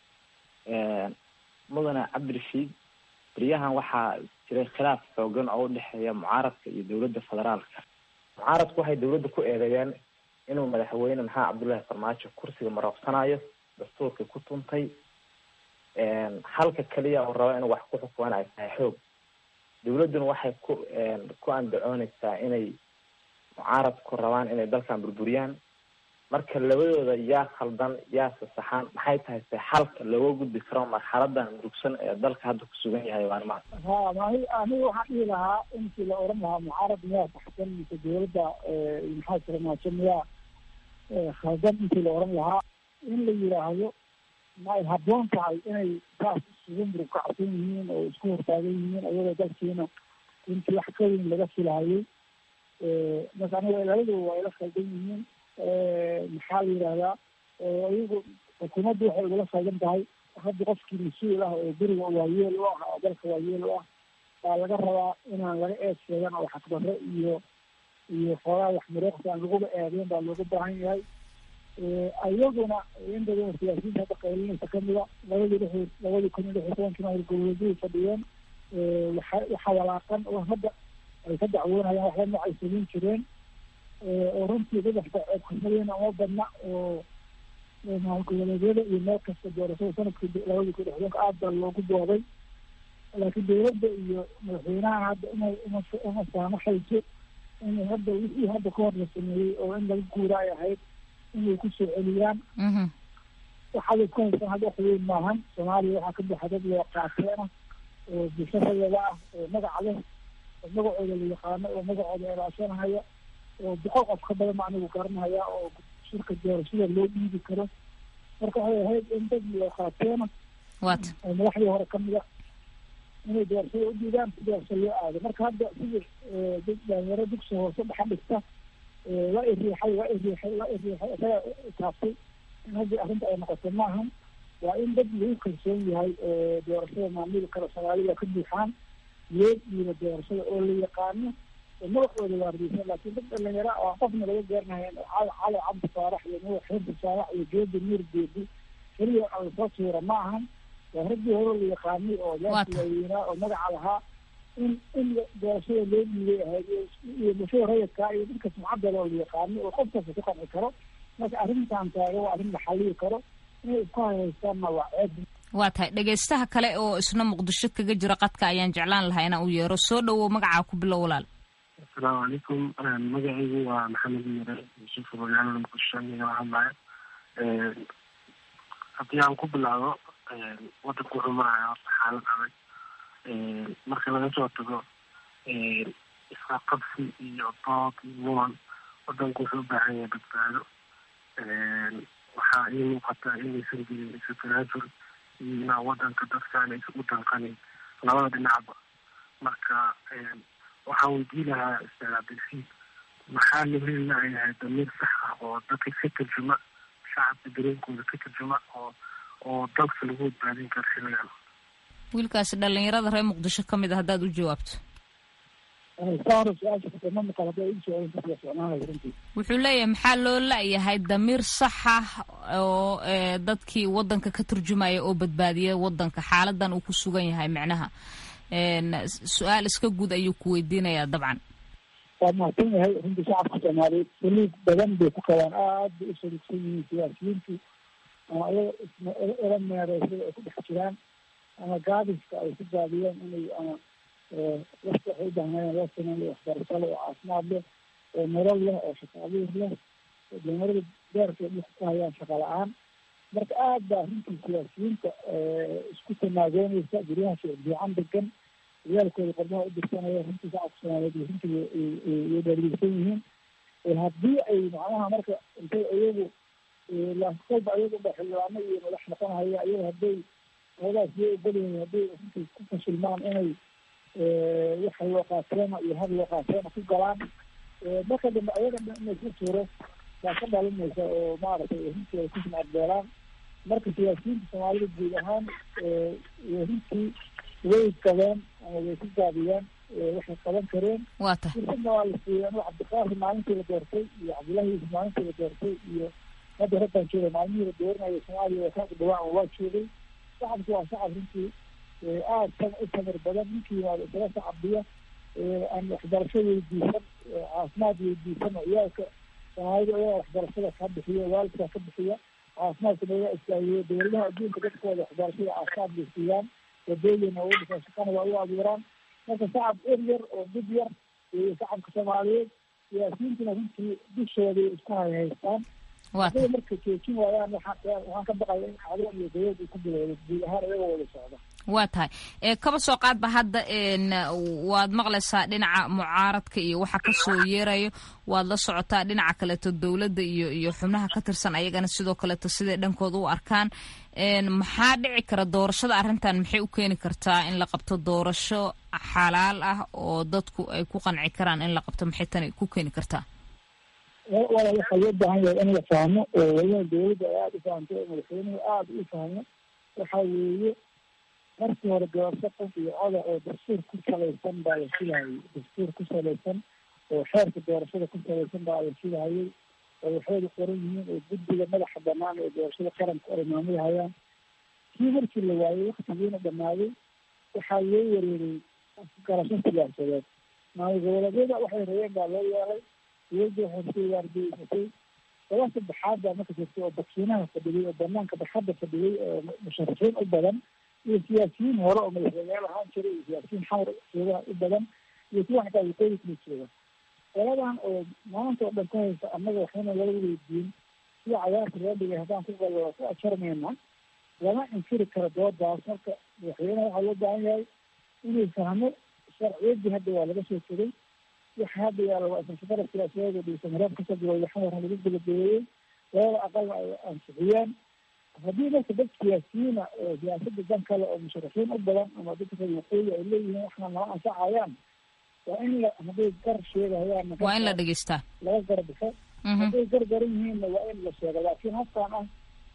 mudane cabdirashiid. beriyahan waxaa jiray khilaaf xoogan oo udhexeeya mucaaradka iyo dowladda federaalka. mucaaradku waxay dowladda ku eedeeyeen inuu madaxweyne maxamed cabdullaahi farmaajo kursiga marooqsanayo, dastuurka ku tuntay, halka keliya oo raba inuu wax ku xukuman ay tahay xoog. dowladduna waxay ku ku andacoonaysaa inay mucaaradku rabaan inay dalkan burburiyaan. marka labadooda yaa khaldan yaa sasaxan, maxay tahay se xalka looga gudbi karo marxaladan murugsan ee dalka hadda ku sugan yahay? waan ma ha mahi aniga waxaan dhihi lahaa intii la oran lahaa mucaarad miyaa baxsan mise dowladda maxaa farmaajo miyaa khaldan intii la oran lahaa in la yidhaahdo ma ay habboon tahay inay saas isugu murug kacsan yihiin oo isku hortaagan yihiin ayagoo dalkiina intii wax ka weyn laga filahayay. marka aniga labadooda waa ila khaldan yihiin. maxaa la yidhahdaa iyagu xukuumaddu waxay ugala khaldan tahay hadda qofkii mas-uul ah oo beriga waayeel u ah oo dalka waayeel u ah baa laga rabaa inaan laga eed sheegan oo xaqdarro iyo iyo xoogaa wax mureeqsi aan laguba eedeyn baa looga baahan yahay. iyaguna in badan siyaasiyiinta hadda qaylinaysa kamida labadii lix labadii kun iyo lix iyo tobankii hor goboleedyadu fadhiyeen waxa waxaa walaaqan oo hadda ay ka dacwoonayaan waxba nooc ay samayn jireen oo runtii dadafka ceebkasadeena uma badna oo maamul goboleedyada iyo meel kasta doorashada sanadkii labadii kun lixdanka aad baa loogu dooday laakiin dowladda iyo madaxweynaha hadda inay uma saamaxayso inay hadda wixii hadda ka hor la sameeyey oo in laga guura ay ahayd inay kusoo celiyaan waxaad isku haystaan hadda wax weyn maahan soomaaliya waxaa ka buuxa dad loo qaateena oo bulshadayada ah oo magaca leh oo magacooda la yaqaano oo magacooda ilaashanahaya oo boqol qof ka badan anigu garanahaya oo shirka doorashada loo dhiibi karo marka waxay ahayd in dad loo qaateena oo madaxdii hore kamida inay doorashada u dhiibaan si doorasho loo aado marka hadda sidii dad dhalinyaro dugsi hoose dhaxa dhigta waa i riixay waa i riixay waa i riixay isaga taabtay in haddii arrinta ay noqoto maahan waa in dad lagu kalsoon yahay doorashada maamuli kale soomaalida ka buuxaan loo dhiiba doorashada oo la yaqaano oo magacooda waardiisa laakiin dad dhalinyaro oo qofna laga gaarnahayn cali cabdi faarax iyo nuur xirdi saalax iyo geedi nuur geedi keliya oo soo suura ma ahan waa raggii hore la yaqaanay oo yaasi waaweynaa oo magaca lahaa in in doorashada loo dhiibay ahayd iyo bulshada rayidkaa iyo dadka sumcadooda oo la yaqaanay oo qof kasta ku qanci karo marka arrintan taaga waa arrin la xallii karo inay isku hayaystaanna waa ceeb waa tahay dhegaystaha kale oo isna muqdisho kaga jira qadka ayaan jeclaan lahaa inaan u yeero soo dhawow magacaa ku bilow walaal assalaamu calaykum magacaygu waa maxamed mire yuusuf magaalada muqdisho iga hadlaya haddii aan ku bilaabo wadanku wuxuu maraya horta xaalad adag marka laga soo tago isqaqabsi iyo dood iyo muran wadanku wuxuu u baahan yahay badbaado waxaa ii muuqataa inaysan jirin isu tanaajul iyo inaa wadanka dadkaana is u danqanin labada dhinacba marka waxaan weydii lahaa istiraabisi maxaa la heli lahayahay damiir sax ah oo dadka ka tarjuma shacabka dareenkooda ka tarjuma oo oo dalka lagu badbaadin karo xilligan wiilkaasi dhalinyarada reer muqdisho ka mid a haddaad u jawaabto wuxuu leeyahay maxaa loo la-yahay damiir sax ah oo dadkii wadanka ka turjumaya oo badbaadiya wadanka xaaladan uu ku sugan yahay macnaha su-aal iska guud ayuu ku weydiinayaa dabcan waa mahadsan yahay runtii shacabka soomaaliyeed saliid badan bay ku qabaan aad bay u saliigsan yihiin siyaasiyiintu ama ayaga ela meereysada ay ku dhex jiraan ama gaadiska ay ku gaadiyeen inay ama wasta waxay u baahnayeen loo sameeyo waxbarasho leh oo caafimaad leh oo nolol leh oo shaqo abuur leh oo dhalinyarada gaarka dhulka ku hayaan shaqa la-aan marka aad baa runtii siyaasiyiinta isku tanaagoonaysa guryaha fiican degan ciyaalkooda qormaha u dirsanaya runtii shacabka soomaaliyeed runtii way dhaargeysan yihiin haddii ay macnaha marka intay iyagu lakolba iyagu ba xildhibaano iyo madax noqonahaya iyaga hadday hoodaas iyo ogolyihiin hadday runtii ku fashilmaan inay waxa loo qaateena iyo had loo qaateena ku galaan marka dambe ayaga inay ku tuuro baa ka dhalinaysa oo maaragtay runtii ay ku sumcadbeelaan marka siyaasiyiinta soomaalida guud ahaan runtii way qabeen ama way ku gaabiyeen waxay qaban kareen isana waa la siiyey anu cabdiqaahir maalintii la doortay iyo cabdullahi yuusuf maalintii la doortay iyo hadda raggaan jooga maalmihii la dooranayo soomaaliya waa kaa dhawaan waa joogay shacabku waa shacab runtii aad u tamir badan ninkii yimaado isla shacabbiya aan waxbarasho weydiisan caafimaad weydiisan oo ciyaalka soomaalida ayaga waxbarashada ka bixiya waalidkaa ka bixiya caafimaadka naga istaagiyo dowladaha adduunka dadkooda waxbarashada caafimaad bay siiyaan wadooyina waa u dhisan shaqana waa u abuuraan marka shacab er yar oo dib yar iyo shacabka soomaaliyeed siyaasiyiintuna runtii dushooday isku hayhaystaan haday marka joojin waayaan waxaan waxaan ka baqaya in cado iyo dawlad ay ku bilowdo guud ahaan iyagoo wada socda waa tahay kaba soo qaadba hadda waad maqlaysaa dhinaca mucaaradka iyo waxa kasoo yeerayo waad la socotaa dhinaca kaleeto dowladda iyo iyo xubnaha ka tirsan ayagana sidoo kaleeto siday dhankooda u arkaan maxaa dhici kara doorashada arrintan maxay u keeni kartaa in la qabto doorasho xalaal ah oo dadku ay ku qanci karaan in la qabto maxay tani ku keeni kartaa wala waxaa loo baahan yahay in la fahmo oo waliba dowladda ay aada u fahamto oo madaxweynuhu aada u fahmo waxaa weeye markii hore doorasho qof iyo coda oo dastuur ku salaysan baa la filahayay dastuur ku salaysan oo xeerka doorashada ku salaysan baa la filahayay oo waxaydu qoran yihiin oo guddiga madaxa banaan ee doorashada qaranka ay maamulhayaan kii markii la waayey waktigiina dhamaaday waxaa loo wareegay garasho siyaasadeed maamul goboleedyada waxay rabeen baa loo yeelay dowladda waxay soo waardiyeysatay toban saddexaad baa marka jirtay oo bakiinaha fadhiyey oo banaanka barxadda fadhiyey oo musharaxiin u badan iyo siyaasiyiin hore oo madaxweyneyaal ahaan jiray iyo siyaasiyiin xamar joogaha u badan iyo kuwa xataa waqooyi kala jooga qoladan oo maanta oo dhan ka haysa annaga waxayna laga weydiin sida cagaarka loo dhigay haddaan ku gallo ku ajarmayna lama inkiri karo doodaas. marka madaxweyneha waxaa loo baahan yahay inuu fahmo sharciyaddii hadda waa laga soo tegay waxa hadda yaala waa isashaqada siyaasiyadeeda dhisa maraab kasoo bilowday xamarna lagu gabagabeeyey labada aqalna ay ansixiyeen. haddii marka dad siyaasiyiina oo siyaasadda dan kale oo musharaxiin u badan ama dadka reer waqooyi ay leeyihiin waxna nala anfacayaan waa in la hadday gar sheegahayaan waa in la dhegeystaa laga garbixo hadday gar garan yihiinna waa in la sheego. laakiin habkaan ah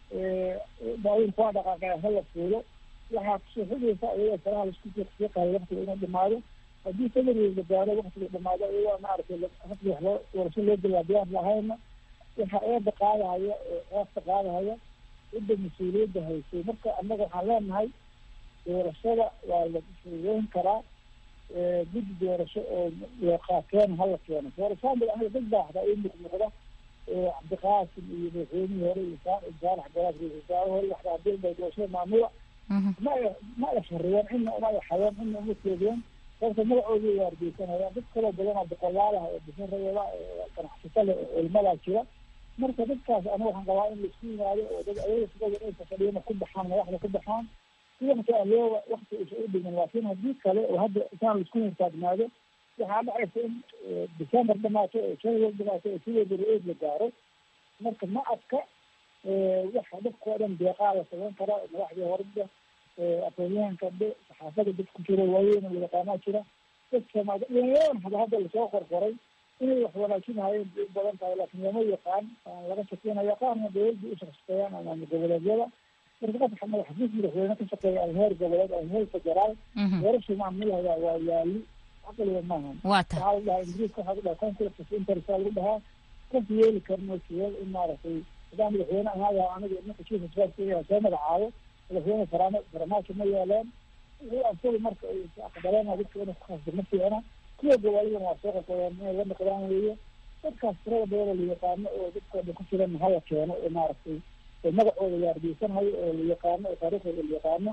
baawiilka waa dhaqaaqaya hala fuulo waxaa kusoo xigaysa iyadoo faraha laisku fiiqayo waqtiga inuu dhamaado. haddii federaalka gaaro waqtiga dhamaado iyadoo maaragtay waqtiga wax loo doorasho loo gelaa diyaar lahayna waxaa eeda qaadahaya eefta qaadahaya cidda mas-uuliyadda haysay. marka annaga waxaan leenahay doorashada waa la fuuleyn karaa guddi doorasho oo loo qaateen hala keeno. doorashaan anaga dad baa hataa ii muuqmuuqda cabdiqaasim iyo madaxweynihii hore iyo saalax garaas ra-isul wasaare hore waxba hadii bay doorashada maamula ma ay ma ay xariyeen cidna uma ay xayeen cidna uma teedeen sababta magacoodii ay ardeysanayaan dad kaloo badan oo boqolaalaha oo bisin rayada ganacsato leh oo ilmadaa jira. marka dadkaas aniga waxaan qabaa in laisku yimaado oo dad ayaga sigada inaysa fadhiyana ku baxaan madaxda ku baxaan sidanka alooga wakti isa u dhiman. laakiin haddii kale oo hadda isaan laisku hirtaagnaado waxaa dhacaysa in december dhamaato oo january dhamaato oo sideeda ra-eed la gaaro. marka ma adka waxa dadka oo dhan deeqaa la samayn karaa madaxdii horeda aqoonyahanka dhe saxaafada dad ku jira waaweyna la yaqaanaa jira dadka dhalinyaradan hada hadda lasoo qorqoray inay wax wanaajinahayeen bay u badan tahay laakiin lama yaqaan laga shaqeynaya qaarna dowladda u shaqeeyaan ama goboleedyada. marka qofka madaxdiis madaxweyne ka shaqeeya ama heer goboleed ama heer federaal doorasha maamulahaya waa yaali caqliga maahan. waxaa la dhahaa ingiriiska waxaa lagu dhahaa conflict of interest lagu dhahaa qof yeeli karno siyeel in maaragtay hadaa madaxweyne ahaaya aniga ninka chief of staff soo magacaabo madaxweyne farama farmaajo ma yeeleen wixii asaga marka ay aqbaleen dadka inay ku khasdo ma fiicna. kuwa goboladana waa soo qorqoreen inay la noqdaan weeye dadkaas tirada badan la yaqaano oo dadkoo dhan ku jiran hala keeno oo maaragtay oo magacooda yaardiysanayo oo la yaqaano oo taariikhdooda la yaqaano.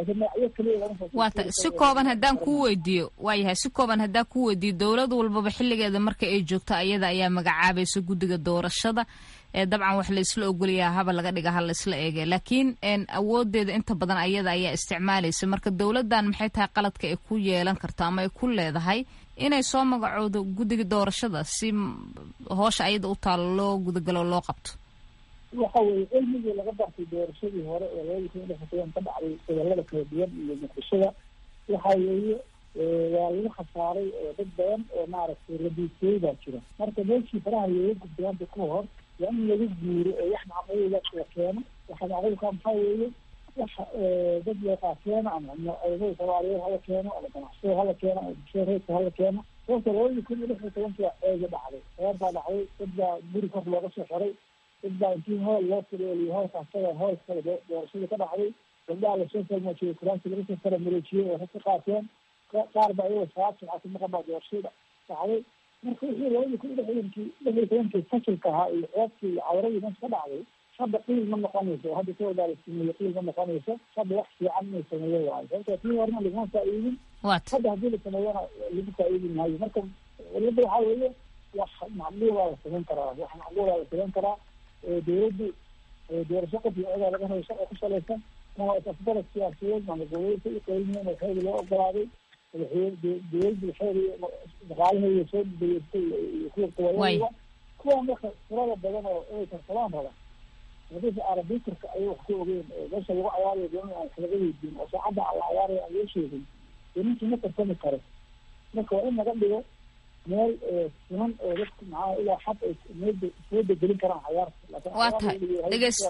waata si kooban haddaan kuu weydiiyo waayahay si kooban haddaan kuu weydiiyo dowlad walbaba xilligeeda marka ay joogto ayada ayaa magacaabaysa guddiga doorashada ee dabcan wax la isla ogolyaha haba laga dhiga ha la isla eege laakiin awoodeeda inta badan ayada ayaa isticmaalaysa. marka dowladdan maxay tahay qaladka ay ku yeelan karto ama ay ku leedahay inay soo magacoodo guddiga doorashada si hoosha ayada u taalo loo gudagalo loo qabto? waxa weeye cilmigii laga bartay doorashadii hore oo labadii kun iyo lixdan ka dhacday gobolada kala duwan iyo muqdishada waxa weeye waa lagu khasaaray dad badan oo maaragtay radiisiyey baa jira. marka meeshii faraha looga gudbaanta ka hor waa in lagu guuro oo wax macquula la keeno. waxa macquulka maxaa weeye wax dad leeqaa keeno ama ciidamada soomaaliyeed hala keeno ama ganacsatada hala keeno ama bulshada reerka hala keeno. sababta labadii kun iyo lixdan tobankii waa eega dhacday reerbaa dhacday dad baa guri kor looga soo xiray dad baa intii hool loo fuleeliyo hoolka asaga hool kale doorashada ka dhacday gabdhaha lasoo salmoojiyey kuraasi laga soo faramureejiyey oo rag ka qaateen qaar baa iyagoo saabsan caasimaqan baa doorashada dhacday. marka wixii labadii kun iyo lixdankii lix iyo tobankii fasilka ahaa iyo ceebkii iyo cawradii meesha ka dhacday hadda qiil ma noqonayso hadda soodaa la sameeye qiil ma noqonayso hadda wax fiican inay sameeyo waayo sababta tii horena laguma faa-iidin hadda haddii la sameeyana lagu faa-iidin maayo. marka cilada waxaa weeye wax macquulaa la samayn karaa wax macquulaa la samayn karaa dowladdu doorasho qof iyo codaa laga rabo sharci ku salaysan ama isafgarad siyaasadeed ama goboleedka u qeyliyeen waxeeda loo ogolaaday madaxweyne dowladdu waxeeda dhaqaalaheeda soo dayeystay iyo kuwa goboleeda kuwa marka tirada badan oo inay tartamaan raba hadii arabiturka ayay wax ku ogeen meesha lagu cayaarayo doon aan kalaga weydiin oo saacadda la cayaarayo aan loo sheegin dee ninkii ma tartami karo. marka waa in laga dhigo meel siman oo dadku maxaa ilaa xad ay meeda soo degelin karaan cayaarta. waa tahay dhegeys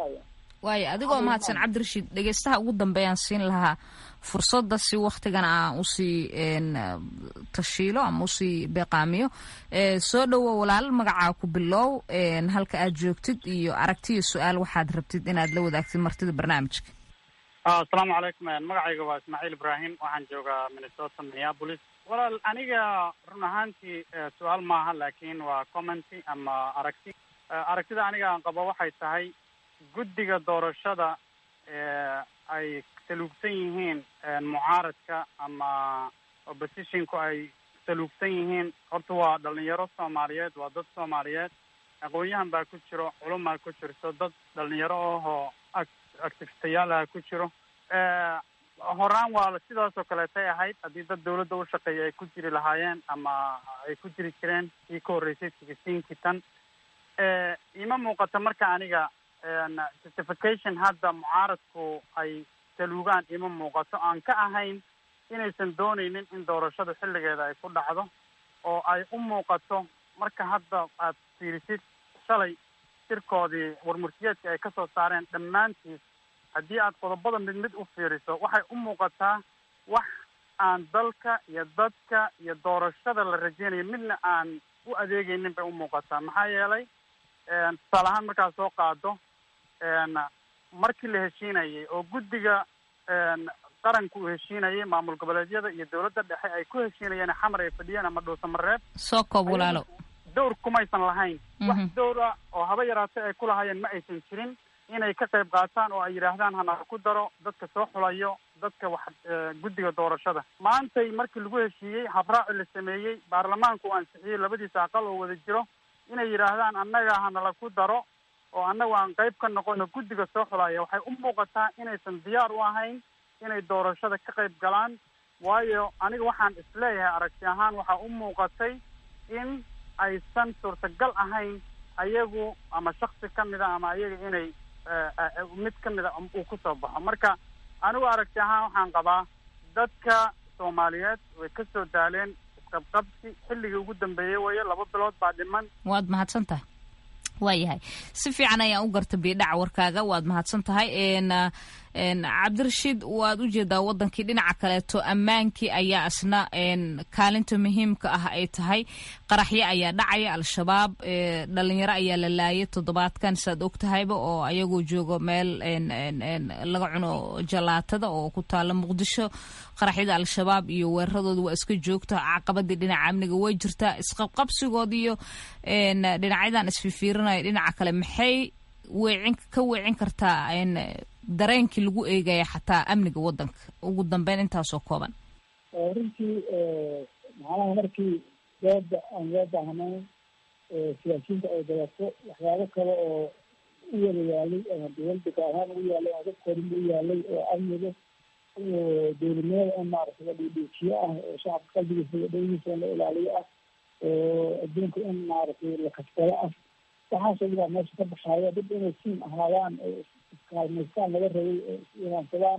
waayo adigoo mahadsan cabdirashiid dhegeystaha ugu dambeeyaan siin lahaa fursadda si waktigan aan usii tashiilo ama usii beeqaamiyo. soo dhowo walaal magacaa ku bilow halka aad joogtid iyo aragtiyo su-aal waxaad rabtid inaad la wadaagtid martida barnaamijka. asalaamu calaykum. magacayga waa ismaaciil ibraahim, waxaan joogaa minnesota minneapolis. walaal aniga run ahaantii su-aal maaha, laakiin waa commenty ama aragti. aragtida aniga aan qabo waxay tahay guddiga doorashada ay saluugsan yihiin mucaaradka ama oppositionku ay saluugsan yihiin. horta waa dhalinyaro soomaaliyeed, waa dad soomaaliyeed, aqoon-yahan baa ku jiro, culum baa ku jirto, dad dhalinyaro ahoo activistayaalaha ku jiro. horaan waa sidaasoo kaleetay ahayd haddii dad dawladda u shaqeeya ay ku jiri lahaayeen ama ay ku jiri jireen kii ka horreysay sixteenkii tan. ima muuqata marka aniga justification hadda mucaaradku ay saluugaan ima muuqato, aan ka ahayn inaysan doonaynin in doorashada xilligeeda ay ku dhacdo, oo ay u muuqato marka hadda aad fiirisid shalay shirkoodii warmurtiyeedka ay kasoo saareen dhammaantiis, haddii aad qodobada mid mid u fiiriso waxay u muuqataa wax aan dalka iyo dadka iyo doorashada la rajeynayo midna aan u adeegaynin bay u muuqataa. maxaa yeelay tusaale ahaan markaad soo qaado markii la heshiinayay oo guddiga qaranka uu heshiinayay, maamul goboleedyada iyo dawladda dhexe ay ku heshiinayeen xamar ay fadhiyeen ama dhuusamareeb, soo koob walaalo, dowr kumaysan lahayn. wax dowra oo haba yaraatay ay ku lahaayeen ma aysan jirin inay ka qayb qaataan oo ay yidhaahdaan hana ku daro dadka soo xulayo dadka wax guddiga doorashada. maantay markii lagu heshiiyey habraaci la sameeyey, baarlamaanku uu ansixiyey labadiisa aqal oo wada jiro, inay yidhaahdaan annaga hanala ku daro oo annaga aan qayb ka noqono guddiga soo xulaya, waxay u muuqataa inaysan diyaar u ahayn inay doorashada ka qayb galaan. waayo aniga waxaan isleeyahay aragti ahaan waxaa u muuqatay in aysan suurtagal ahayn ayagu ama shaksi ka mida ama ayaga inay mid ka mida uu ku soo baxo. marka anigu aragti ahaan waxaan qabaa dadka soomaaliyeed way ka soo daaleen isqabqabsi, xilligii ugu dambeeyey weeye, laba bilood baa dhiman. waad mahadsan tahay. waayahay, si fiican ayaan u garta biidhaca warkaaga, waad mahadsan tahay. cabdirashiid, waad u jeedaa wadankii dhinaca kaleeto ammaankii ayaa isna kaalinta muhiimka ah ay tahay. qaraxyo ayaa dhacaya, al-shabaab dhalinyaro ayaa la laayay toddobaadkan saad og tahayba, oo ayagoo joogo meel laga cuno jalaatada oo ku taala muqdisho. qaraxyada al-shabaab iyo weeraradooda waa iska joogta, caqabadii dhinaca amniga way jirtaa, isqabqabsigood iyo dhinacyadan isfifiirinaya dhinaca kale maxay weecin ka weecin kartaa dareenkii lagu eegaya xataa amniga wadanka ugu dambeyn intaasoo kooban. runtii macnaha markii dooda aan loo baahnayn siyaasiyiinta ay gadato waxyaabo kale oo u wada yaalay ama dawladda ahaan ugu yaalay ama dadkoorin u yaalay oo amniga iyo dowladnimada in maaragtay la dhiidhiijiyo ah, oo shacabka qalbigiisa iyo dhowgiisa in la ilaaliyo ah, oo adduunka in maaragtay la kasbado ah. waxaasoo dhigaa meesha ka baxaaya dad inay siin ahaadaan oo iskaalmaystaan laga rabay oo is-imaansadaan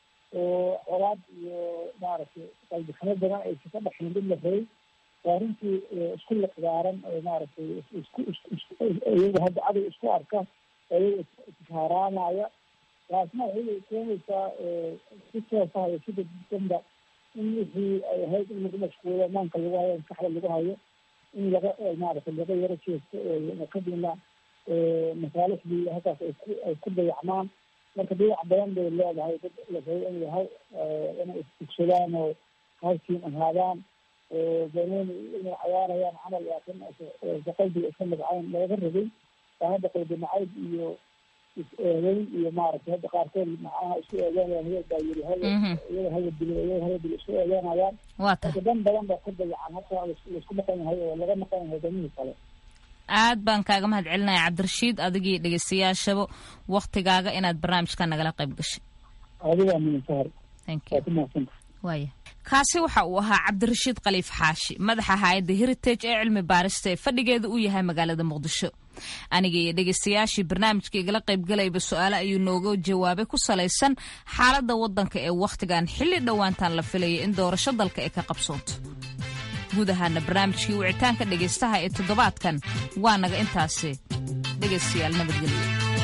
oo colaad iyo maaragtay qalbiximo badan aysa ka dhaxayn dad la rabay. waa runtii isku liqdaaran oo maaragtay isku iyagu hadda cadow isku arka ayaga ishaaraanaya. taasna waxay keenaysaa si toosahayo sida damba in wixii ay ahayd in lagu mashquulo maanka lagu hayo, maskaxda lagu hayo, in laga maaragtay laga yaro jeesto oo kadibna masaalixdii halkaas ay ku ay ku dayacmaan. marka dayac badan bay leedahay dad la rabay in yahay inay isdugsadaan oo halkiin ahaadaan banooni inay cayaarayaan camal, laakiin qalbiga iska magcayn looga rabay. waa hadda qalbi nacayb iyo is-eedeyn iyo maaragtay hadda qaarkood macnaha isku eedeynayaan, hebel baa yiri hebel iyada haba dilo iyada haba dilo isku eedeynayaan. marka dan badan baa ku dayacan halka laisku maqan yahay oo laga maqan yahay damihii kale. aad baan kaaga mahad celinaya cabdirashiid, adigii dhegeystayaashaba waktigaaga inaad barnaamijka nagala qayb gashay. adigaa minsahar. thank you. waaya kaasi waxa uu ahaa cabdirashiid khaliif xaashi, madaxa hay'adda heritage ee cilmi baarista ee fadhigeeda uu yahay magaalada muqdisho. aniga iyo dhegeystayaashii barnaamijka igala qaybgalayba su-aale ayuu nooga jawaabay ku salaysan xaaladda wadanka ee wakhtigan xilli dhowaantan la filayay in doorasho dalka ay ka qabsoonto. guud ahaana barnaamijkii wicitaanka dhegeystaha ee toddobaadkan waa naga intaasi. dhegeystayaal nabadgelyo.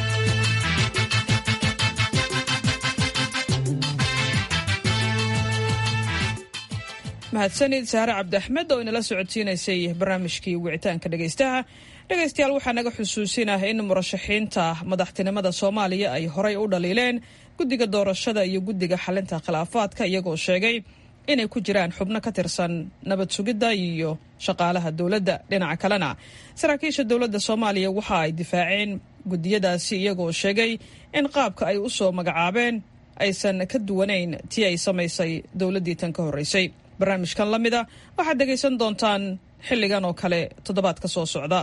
mahadsanid saare cabdi axmed oo inala socodsiinaysay barnaamijkii wicitaanka dhegeystaha. dhegeystayaal waxaa naga xusuusinah in murashaxiinta madaxtinimada soomaaliya ay horay u dhaliileen guddiga doorashada iyo guddiga xalinta khilaafaadka iyagoo sheegay inay ku jiraan xubno ka tirsan nabad sugidda iyo shaqaalaha dowladda. dhinaca kalena saraakiisha dowladda soomaaliya waxa ay difaaceen guddiyadaasi iyagoo sheegay in qaabka ay u soo magacaabeen aysan ka duwanayn tii ay samaysay dowladdii tan ka horreysay. barnaamijkan la mida waxaad dhegaysan doontaan xilligan oo kale toddobaadka soo socda.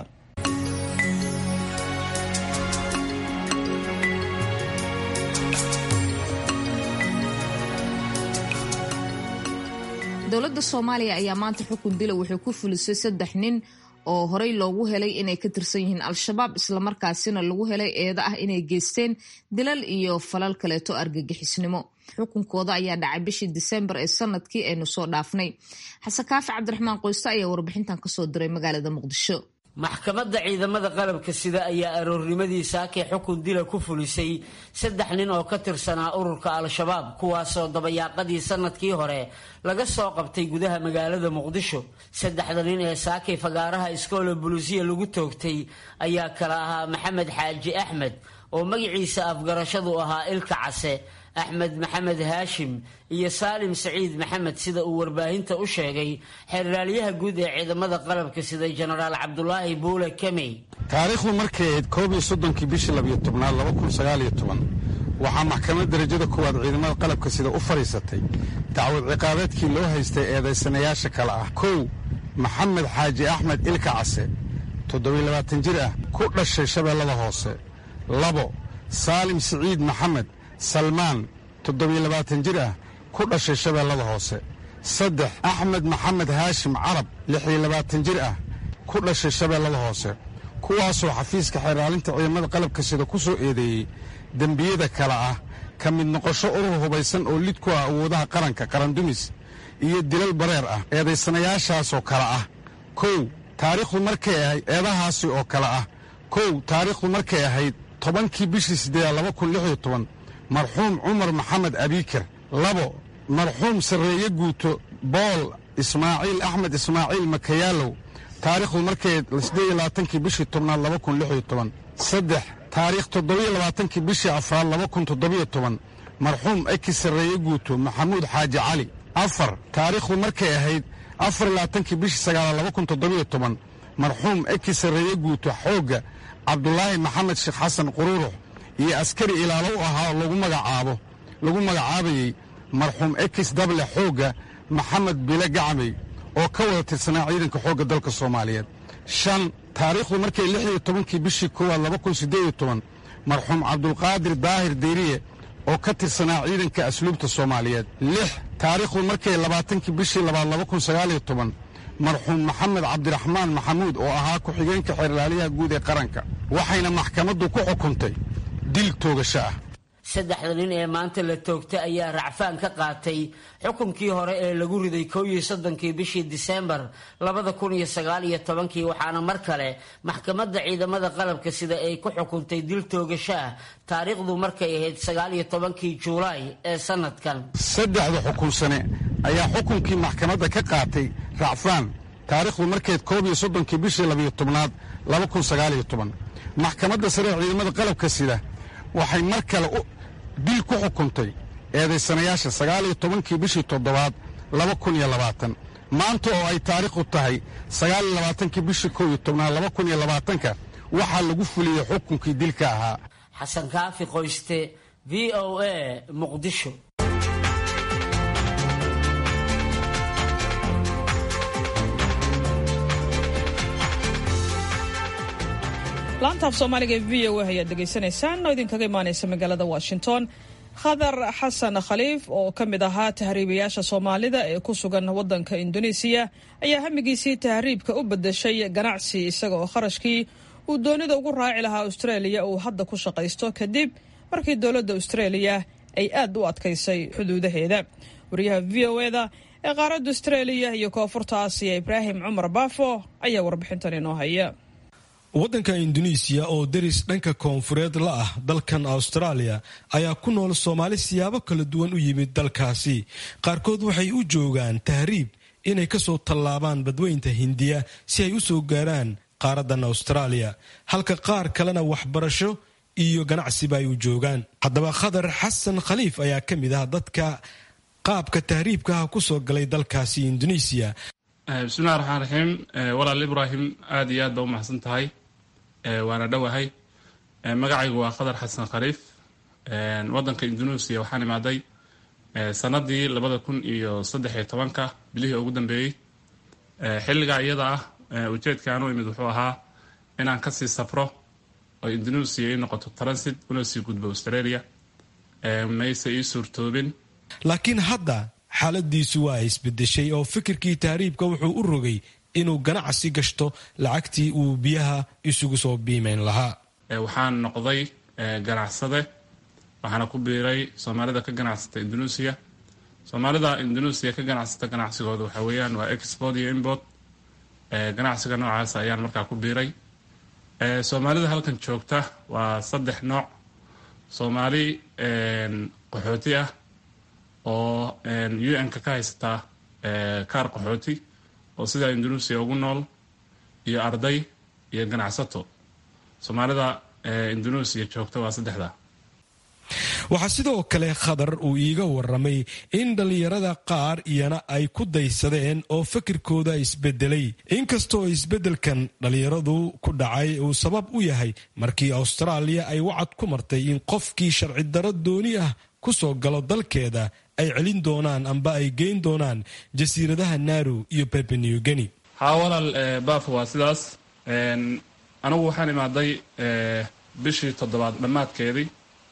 dowladda soomaaliya ayaa maanta xukun dila wuxuu ku fulisay saddex nin oo horey loogu helay inay ka tirsan yihiin al-shabaab islamarkaasina lagu helay eeda ah inay geysteen dilal iyo falal kaleeto argagixisnimo. xukunkooda ayaa dhacay bishii disembar ee sanadkii aynu soo dhaafnay. xasan kaafi cabdiraxmaan qoyste ayaa warbixintan kasoo diray magaalada muqdisho. maxkamadda ciidamada qalabka sida ayaa aroornimadii saakay xukun dila ku fulisay saddex nin oo ka tirsanaa ururka al-shabaab kuwaasoo dabayaaqadii sanadkii hore laga soo qabtay gudaha magaalada muqdisho. saddexda nin ee saakay fagaaraha iskoola buluusiya lagu toogtay ayaa kala ahaa maxamed xaaji axmed oo magaciisa afgarashadu ahaa ilka case, axmed maxamed haashim iyo saalim saciid maxamed sida uu warbaahinta u sheegay xeeraalyaha guud ee ciidamada qalabka sida jenaraal cabdulaahi buule kamey. taariikhdu markay ahayd koob iyo soddonkii bishii labiyo tobnaad laba kun sagaal iyo toban waxaa maxkamadda darajada koowaad ciidamada qalabka sida u fadhiisatay dacwad ciqaabeedkii loo haystay eedaysanayaasha kale ah: kow, maxamed xaaji axmed ilka case, toddobiyo labaatan jir ah, ku dhashay shabeellada hoose; labo, saalim saciid maxamed salmaan, toddobiyo labaatan jir ah, ku dhashay shabeellada hoose; saddex, axmed maxamed haashim carab, lixiyo labaatan jir ah, ku dhashay shabeellada hoose, kuwaasoo xafiiska xeeraalinta ciidamada qalabka sida ku soo eedeeyey dembiyada kale ah ka mid noqosho urur hubaysan oo lid ku ah awoodaha qaranka qarandumis iyo dilal bareer ah. eedaysanayaashaasoo kale ah: kow, taariikhdu markay ahayd eedahaasi oo kale ah kow taariikhdu markay ahayd tobankii bishii siddeedaad laba kun lix iyo toban marxuum cumar maxamed abiikar; labo, marxuum sarreeye guuto bool ismaaciil axmed ismaaciil makayaalow, taariikhdu markay siddeed iyo labaatankii bishii tobnaad laba kun lix iyo toban; saddex, taariikh toddobiyo labaatankii bishii afraad laba kun toddobiyo toban marxuum eki sarreeye guuto maxamuud xaaji cali; afar, taariikhdu markay ahayd afar iyo labaatankii bishii sagaalaad laba kun toddobiyo toban marxuum eki sarreeye guuto xoogga cabdulaahi maxamed sheekh xasan quruurux iyo askari ilaalo u ahaa lagu magacaabo lagu magacaabayey marxuum ekis dable xoogga maxamed bile gacmey oo ka wada tirsanaa ciidanka xoogga dalka soomaaliyeed; shan, taariikhdu markay lix iyo tobankii bishii koowaad laba kun siddeed iyo toban marxuum cabdulqaadir daahir deyriye oo ka tirsanaa ciidanka asluubta soomaaliyeed; lix, taariikhdu markay labaatankii bishii labaad laba kun sagaal iyo toban marxuum maxamed cabdiraxmaan maxamuud oo ahaa ku-xigeenka xeerlaaliyaha guud ee qaranka. waxayna maxkamaddu ku xukuntay dil toogasho ah. saddexda nin ee maanta la toogtay ayaa racfaan ka qaatay xukunkii hore ee lagu riday kow iyo soddonkii bishii disembar labada kun iyo sagaal iyo tobankii waxaana mar kale maxkamadda ciidamada qalabka sida ay ku xukuntay dil toogasho ah taariikhdu markay ahayd sagaal iyo tobankii juulaay ee sanadkan. saddexda xukunsane ayaa xukunkii maxkamadda ka qaatay racfaan taariikhdu markayd koob iyo soddonkii bishii labiyo tobnaad laba kun sagaal iyo toban maxkamadda sare ee ciidamada qalabka sida waxay mar kale dil ku xukuntay eedaysanayaasha sagaal iyo tobankii bishii toddobaad laba kun iyo labaatan maanta oo ay taariikhdu tahay sagaal iyo labaatankii bishii kow iyo tobnaad laba kun iyo labaatanka waxaa lagu fuliyey xukunkii dilka ahaa. xasan kaafi qoyste, v o a, muqdisho. laanta af soomaaliga ee v o a ayaad dhegaysanaysaan oo idinkaga imaanaysa magaalada washington. khadar xasan khaliif oo ka mid ahaa tahriibayaasha soomaalida ee ku sugan waddanka indoneesiya ayaa hamigiisii tahriibka u beddeshay ganacsi isaga oo kharashkii uu doonida ugu raaci lahaa austraeliya uu hadda ku shaqaysto kadib markii dowladda austraeliya ay aad u adkaysay xuduudaheeda. wariyaha v o e da ee qaaradda austraeliya iyo koonfurta aasiya ibraahim cumar baafo ayaa warbixintan inoo haya. waddanka induneisiya oo deris dhanka koonfureed la ah dalkan austraaliya ayaa ku nool soomaali siyaabo kala duwan u yimid dalkaasi. qaarkood waxay u joogaan tahriib inay ka soo tallaabaan badweynta hindiya si ay u soo gaaraan qaaraddan austraaliya, halka qaar kalena waxbarasho iyo ganacsiba ay u joogaan. haddaba khadar xasan khaliif ayaa ka mid ah dadka qaabka tahriibkaha ku soo galay dalkaasi indonesiya. bismillahi raxmaan raxiim. walaal ibraahim aada iyo aad baa u mahadsan tahay, waana dhowahay. magacaygu waa khadar xasan khaliif. wadanka indonesia waxaan imaaday sanadii labada kun iyo saddex iyo tobanka bilihii ugu dambeeyey. xilligaa iyada ah ujeedka aan u imid wuxuu ahaa inaan kasii safro oo indonesia ii noqoto transit una sii gudbo australia. mayse ii suurtoobin. laakiin hadda xaaladiisu waa isbedeshay oo fikirkii tahriibka wuxuu u rogay inuu ganacsi gashto lacagtii uu biyaha isugu soo biimeyn lahaa. waxaan noqday ganacsade, waxaana ku biiray soomaalida ka ganacsata indonesia. soomaalida indonesia ka ganacsata ganacsigooda waxa weeyaan waa export iyo import. ganacsiga noocaas ayaan markaa ku biiray. soomaalida halkan joogta waa saddex nooc. soomaali qaxooti ah oo u n-ka ka haysataa kaar qaxooti oo sidaa indonesia ugu nool, iyo arday iyo ganacsato. soomaalida indonesia joogta waa saddexda. waxaa sidoo kale khadar uu iiga waramay in dhallinyarada qaar iyana ay ku daysadeen oo fikirkooda isbedelay, inkastoo isbedelkan dhallinyaradu ku dhacay uu sabab u yahay markii austraaliya ay wacad ku martay in qofkii sharci daro dooni ah ku soo galo dalkeeda ay celin doonaan amba ay geyn doonaan jasiiradaha naru iyo Papua New Guinea. haa walaal baafo waa sidaas. anigu waxaan imaaday bishii toddobaad dhammaadkeedii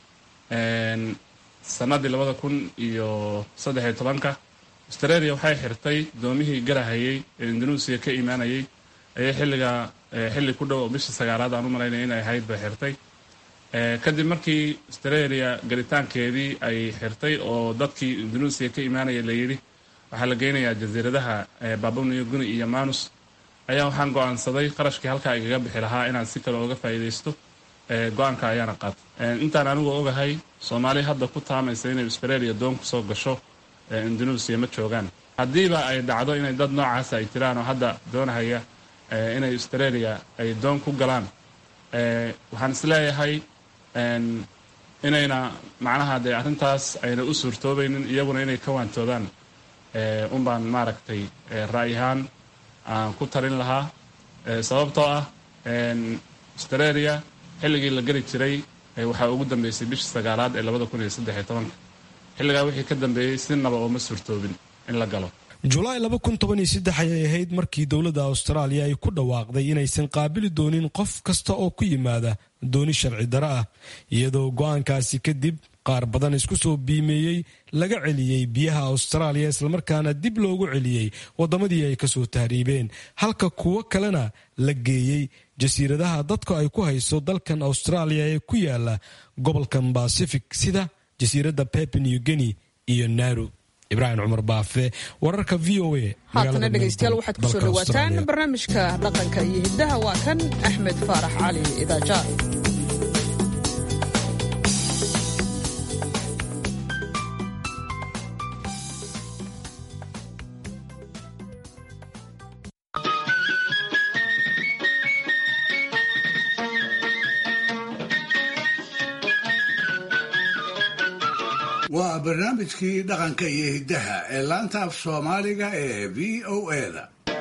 sanadii labada kun iyo saddex iyo tobanka. australia waxay xirtay doomihii garahayay ee indonesia ka imaanayay ayay xilliga xilli ku dhow oo bishii sagaalaad aan u malaynaya inay ahayd bay xirtay. kadib markii australia galitaankeedii ay xirtay oo dadkii indonesia ka imaanaya la yidhi waxaa la geynayaa jasiiradaha Papua New Guinea iyo Manus, ayaa waxaan go-aansaday qarashkii halkaa igaga bixi lahaa inaan si kale uga faa'iidaysto. go-aanka ayaana qaatay. intaan anigu ogahay soomaali hadda ku taamaysa inay australia doon kusoo gasho indonesia ma joogaan. haddiiba ay dhacdo inay dad noocaas ay jiraan oo hadda doonahaya inay australia ay doon ku galaan, waxaan isleeyahay inayna macnaha dee arrintaas ayna u suurtoobaynin, iyaguna inay ka waantoodaan unbaan maaragtay ra'yahaan aan ku tarin lahaa. sababtoo ah australia xilligii la geli jiray waxaa ugu dambeysay bishii sagaalaad ee labada kun iyo saddex iyo tobanka. xilligaa wixii ka dambeeyey si naba ooma suurtoobin in la galo. julaay laba kun toban iyo saddex ayay ahayd markii dowladda austraaliya ay ku dhawaaqday inaysan qaabili doonin qof kasta oo ku yimaada dooni sharci daro ah, iyadoo go-aankaasi kadib qaar badan isku soo biimeeyey laga celiyey biyaha austraaliya islamarkaana dib loogu celiyey waddamadii ay kasoo tahriibeen, halka kuwo kalena la geeyey jasiiradaha dadku ay ku hayso dalkan austraaliya ee ku yaala gobolkan Pacific sida jasiiradda Papua New Guinea iyo Nauru. ibraahim cumar baafe, wararka v o a. haatana dhegaystayaal waxaad kusoo dhawaataan barnaamijka dhaqanka iyo hiddaha. waa kan axmed faarax cali idaaja. waa barnaamijkii dhaqanka iyo hiddaha ee laanta af soomaaliga ee v o a-da.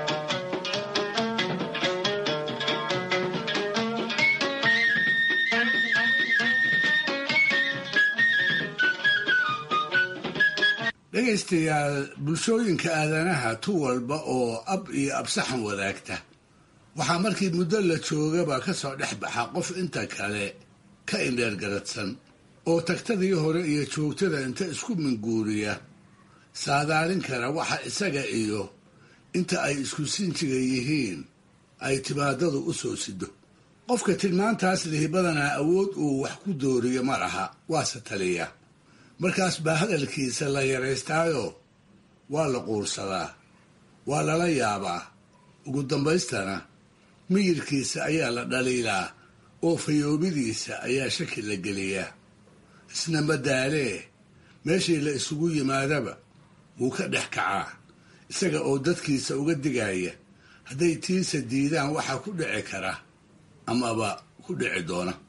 dhegaystayaal, bulshooyinka aadanaha tu walba oo ab iyo absaxan wadaagta waxaa markii muddo la joogaba ka soo dhex baxa qof inta kale ka indheergaradsan oo tagtadii hore iyo joogtada inta isku minguuriya saadaalin kara waxa isaga iyo inta ay isku sinjiga yihiin ay timaadadu u soo sido. qofka tilmaantaas lihi badanaa awood uu wax ku dooriyo ma laha, waase taliya. markaas baa hadalkiisa la yaraystaayo waa la quursadaa, waa lala yaabaa. ugu dambaystana miyirkiisa ayaa la dhaliilaa oo fayoobidiisa ayaa shaki la geliyaa. isna madaalee meeshii la isugu yimaadaba wuu ka dhex kacaa, isaga oo dadkiisa uga digaya hadday tiisa diidaan waxaa ku dhici kara amaba ku dhici doona.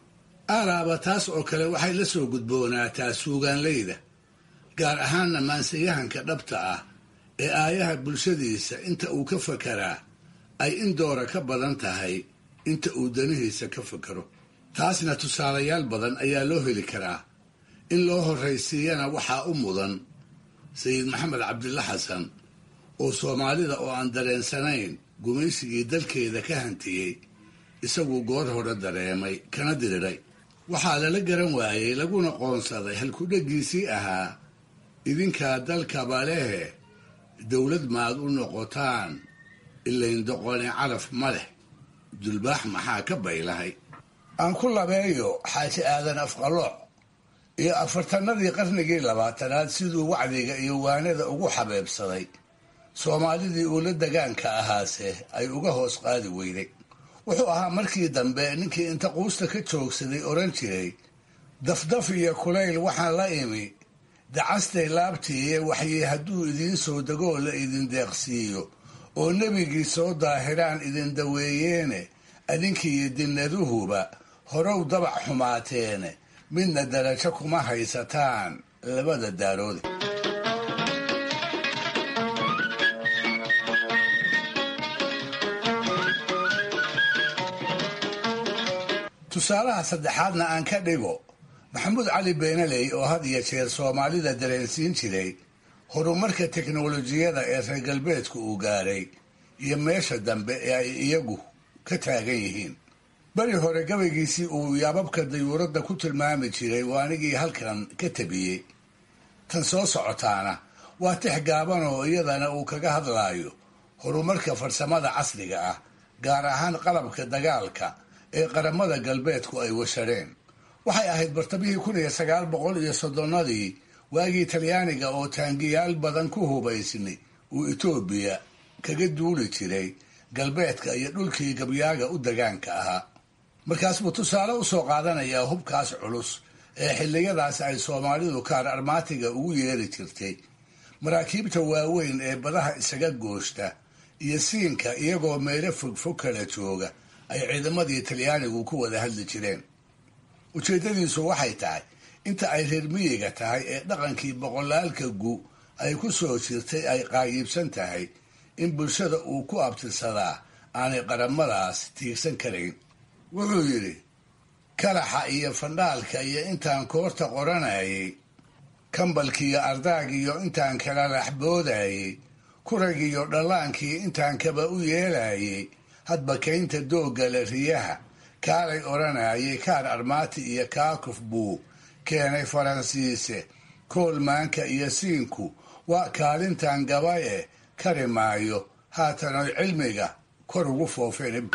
aaraaba taas oo kale waxay la soo gudboonaataa suugaanleyda, gaar ahaanna maansayahanka dhabta ah ee aayaha bulshadiisa inta uu ka fakaraa ay in doora ka badan tahay inta uu danihiisa ka fakaro. taasna tusaalayaal badan ayaa loo heli karaa. in loo horraysiiyana waxaa u mudan sayid maxamed cabdilla xasan oo soomaalida oo aan dareensanayn gumaysigii dalkeeda ka hantiyey isagu goor hore dareemay kana diriray. waxaa lala garan waayey laguna qoonsaday halkudheggiisii ahaa idinkaa dalkaba lehe dowlad maad u noqotaan ilayn doqone caraf ma leh dulbaax maxaa ka baylahay. aan ku labeeyo xaaji aadan afqalooc iyo afartanadii qarnigii labaatanaad siduu wacdiga iyo waanada ugu xabeebsaday soomaalidii uu la degaanka ahaase ay uga hoos qaadi weyday. wuxuu ahaa markii dambe ninkii inta quusta ka joogsaday odhan jiray dafdaf iyo kulayl waxaan la imi dacastay laabtiiye waxyey hadduu idiin soo degoo la idin deeqsiiyo oo nebigii soo daahiraan idin daweeyeene adinkiiyo dinaduhuba horow dabac xumaateene midna darajo kuma haysataan labada daaroode. tusaalaha saddexaadna aan ka dhigo maxamuud cali beenaley oo had iyo jeer soomaalida dareensiin jiray horumarka teknolojiyada ee reer galbeedku uu gaaray iyo meesha dambe ee ay iyagu ka taagan yihiin. beri hore gabaygiisii uu yaababka dayuuradda ku tilmaami jiray waa anigii halkan ka tabiyey. tan soo socotaana waa tix gaaban oo iyadana uu kaga hadlaayo horumarka farsamada casriga ah, gaar ahaan qalabka dagaalka ee qaramada galbeedku ay washadheen. waxay ahayd bartamihii kun iyo sagaal boqol iyo soddonadii waagii talyaaniga oo taangiyaal badan ku hubaysnay uu etoobiya kaga duuli jiray galbeedka iyo dhulkii gabyaaga u degaanka ahaa. markaas buu tusaale u soo qaadanayaa hubkaas culus ee xilliyadaas ay soomaalidu kaar armaatiga ugu yeeri jirtay, maraakiibta waaweyn ee badaha isaga gooshta iyo siinka iyagoo meelo fogfog kala jooga ay ciidamadii talyaanigu ku wada hadli jireen. ujeeddadiisu waxay tahay inta ay reer miyiga tahay ee dhaqankii boqolaalka gu ay ku soo jirtay ay qaayiibsan tahay in bulshada uu ku abtirsadaa aanay qaramadaas tiigsan karayn. wuxuu yidhi kalaxa iyo fandhaalka iyo intaan koorta qoranayay, kambalkiiyo ardaagiyo intaan kala laxboodayay, kuragiyo dhallaankii intaan kaba u yeelayay, hadba kaynta doogale riyaha kaalay odhanayay kaar armaati iyo kaakuf buu keenay faransiise, koolmaanka iyo siinku waa kaalintan gabaye kari maayo haatanoy cilmiga kor ugu foofeen.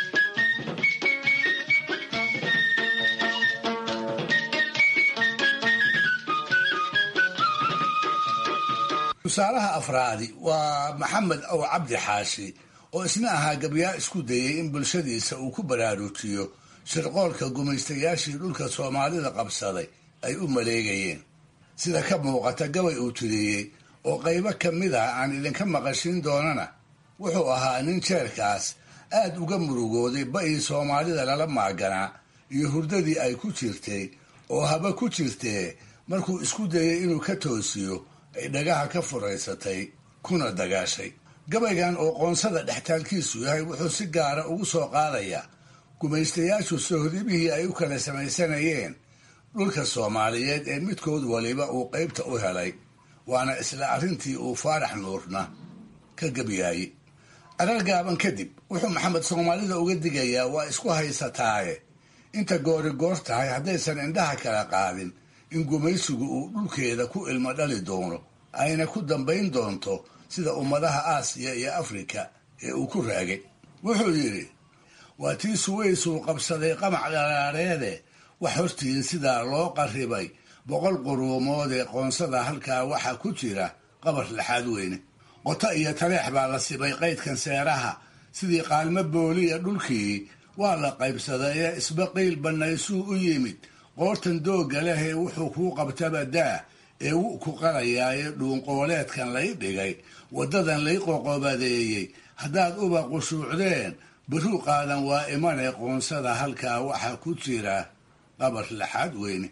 tusaalaha afraadi waa maxamed ow cabdi xaashi oo isna ahaa gabyaa isku dayay in bulshadiisa uu ku baraarujiyo shirqoolka gumaystayaashii dhulka soomaalida qabsaday ay u maleegayeen. sida ka muuqata gabay uu tiriyey oo qaybo ka mid ah aan idinka maqashin doonana wuxuu ahaa nin jeerkaas aad uga murugooday ba'ii soomaalida lala maaganaa iyo hurdadii ay ku jirtay oo haba ku jirtee markuu isku dayay inuu ka toosiyo ay dhagaha ka furaysatay kuna dagaashay. gabaygan oo qoonsada dhextaalkiisu yahay wuxuu si gaara ugu soo qaadayaa gumaystayaashu sohdibihii ay u kala samaysanayeen dhulka soomaaliyeed ee midkood waliba uu qaybta u helay, waana isla arrintii uu faarax nuurna ka gabyaayey. arar gaaban kadib wuxuu maxamed soomaalida uga digayaa waa isku haysataaye inta goori goor tahay haddaysan indhaha kala qaadin in gumaysigu uu dhulkeeda ku ilmo dhali doono, ayna ku dambayn doonto sida ummadaha aasiya iyo afrika ee uu ku raagay. wuxuu yidhi waa tii suwaysuu qabsaday qamac dhalaareede wax hortiin sidaa loo qarribay boqol quruumood ee qoonsada halkaa waxaa ku jira qabar laxaad weyne. qoto iyo taleex baa la sibay qaydkan seeraha sidii qaalmo booliya dhulkii waa la qaybsadayee isbaqiil bannaysuu u yimid qoortan doogga lehee wuxuu kuu qabtaba daa ee wuu ku qarayaaye dhuunqooleedkan lay dhigay waddadan lay qoqobadeeyey haddaad uba qushuucdeen baruu qaadan waa imanee qoonsada halkaa waxaa ku jira qabar laxaad weyne.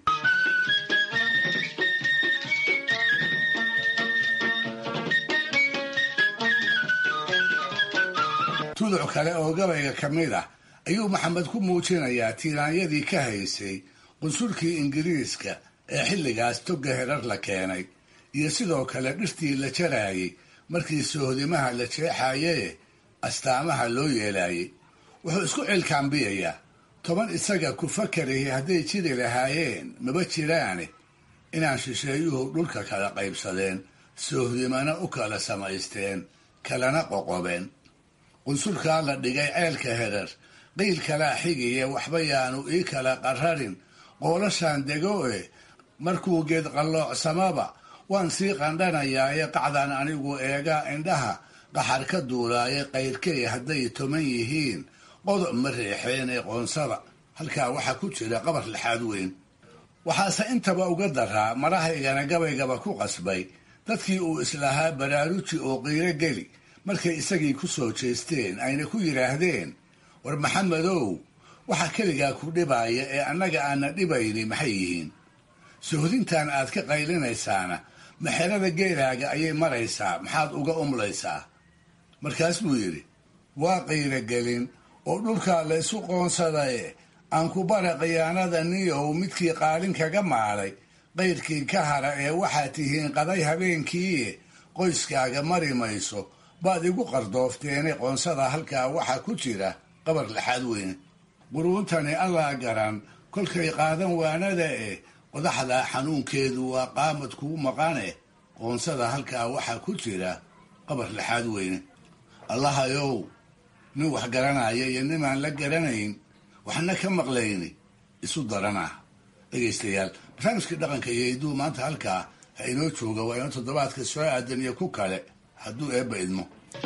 tuduc kale oo gabayga ka mid ah ayuu maxamed ku muujinayaa tiiraanyadii ka haysay qunsulkii ingiriiska ee xilligaas togga herar la keenay iyo sidoo kale dhirtii la jaraayay markii sohdimaha la jeexaayee astaamaha loo yeelaayay. wuxuu isku cilkaambiyayaa toban isaga ku fakarayay hadday jiri lahaayeen maba jiraane inaan shisheeyuhu dhulka kala qaybsadeen sohdimana u kala samaysteen kalana qoqobeen. qunsulkaa la dhigay ceelka herar qiil kalaa xigiye waxba yaanu ii kala qararin qoolashaan dego e markuu geed qalloocsamaba waan sii qandhanayaa ee qacdan anigu eegaa indhaha qaxar ka duulaaye qayrkay hadday toman yihiin qodob ma reexeen ee qoonsada. halkaa waxaa ku jira qabar laxaad weyn. waxaase intaba uga daraa marahaygana gabaygaba ku qasbay dadkii uu islahaa baraaruji oo qiiro geli markay isagii ku soo jeesteen ayna ku yidhaahdeen war maxamedow waxa keligaa ku dhibaaya ee annaga aanna dhibayni maxay yihiin? sohdintan aad ka qaylinaysaana maxerada geelaaga ayay maraysaa maxaad uga umlaysaa? markaas buu yidhi waa qiirogelin oo dhulkaa laysu qoonsadaye aan ku bara khiyaanada niyow midkii qaalin kaga maalay qayrkii ka hara ee waxaad tihiin qaday habeenkiie qoyskaaga mari mayso baad igu qardoofteene qoonsada halkaa waxaa ku jira qabar laxaad weyne. quruuntani allaa garan kolkay qaadan waanada eh qodaxdaa xanuunkeedu waa qaamad kuu maqane qoonsada halkaa waxaa ku jira qabar laxaad weyne. allahayow nin wax garanaya iyo ninaan la garanayn waxna ka maqlayni isu daranah. dhegaystayaal barnaamijkii dhaqanka iyo hidduu maanta halkaa ha inoo jooga waa inoo toddobaadka soo aadan iyo ku kale hadduu eebba idmo.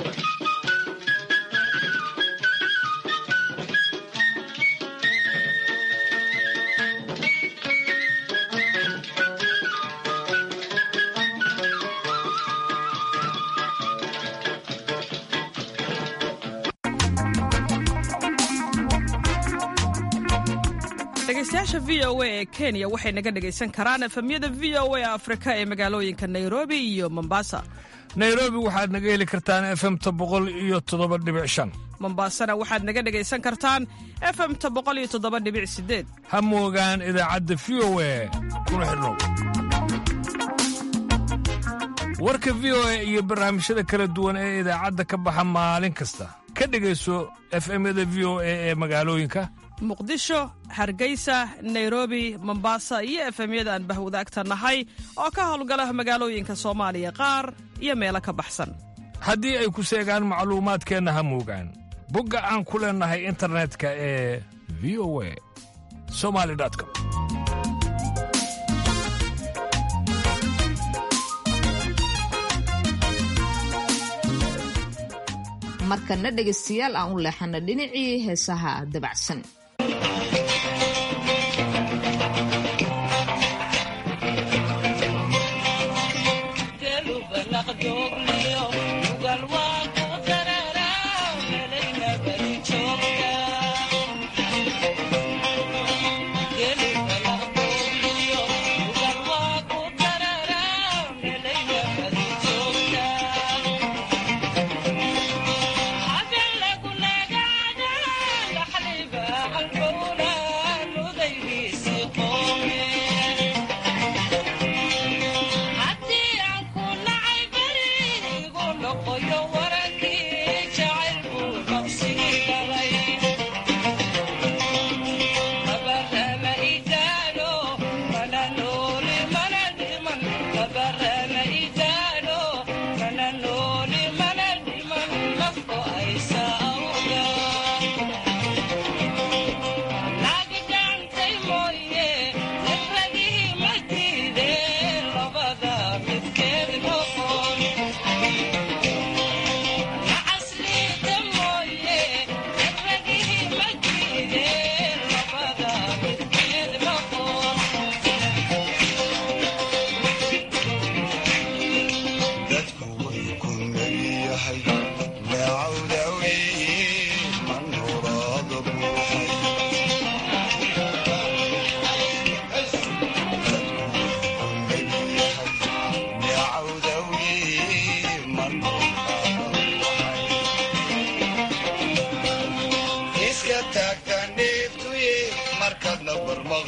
dhegeystayaasha v o a ee kenya waxay naga dhegaysan karaan efemyada v o a afrika ee magaalooyinka nairobi iyo mombasa. nairobi waxaad naga heli kartaan efemta boqol iyo toddoba dhibic shan. mombasana waxaad naga dhegaysan kartaan efemta boqol iyo toddoba dhibic sideed. ha moogaan idaacadda v o a kuna xidhnow. warka v o a iyo barnaamijyada kala duwan ee idaacadda ka baxa maalin kasta ka dhegayso efemyada v o a ee magaalooyinka muqdisho, hargeysa, nairobi, mombasa iyo efemyada aan bahwadaagta nahay oo ka howlgala magaalooyinka soomaaliya qaar iyo meelo ka baxsan. haddii ay ku seegaan macluumaadkeenna ha moogaan bogga aan ku leennahay internetka ee v o a somali com. markana dhegaystayaal aan u leexana dhinacii heesaha dabacsan.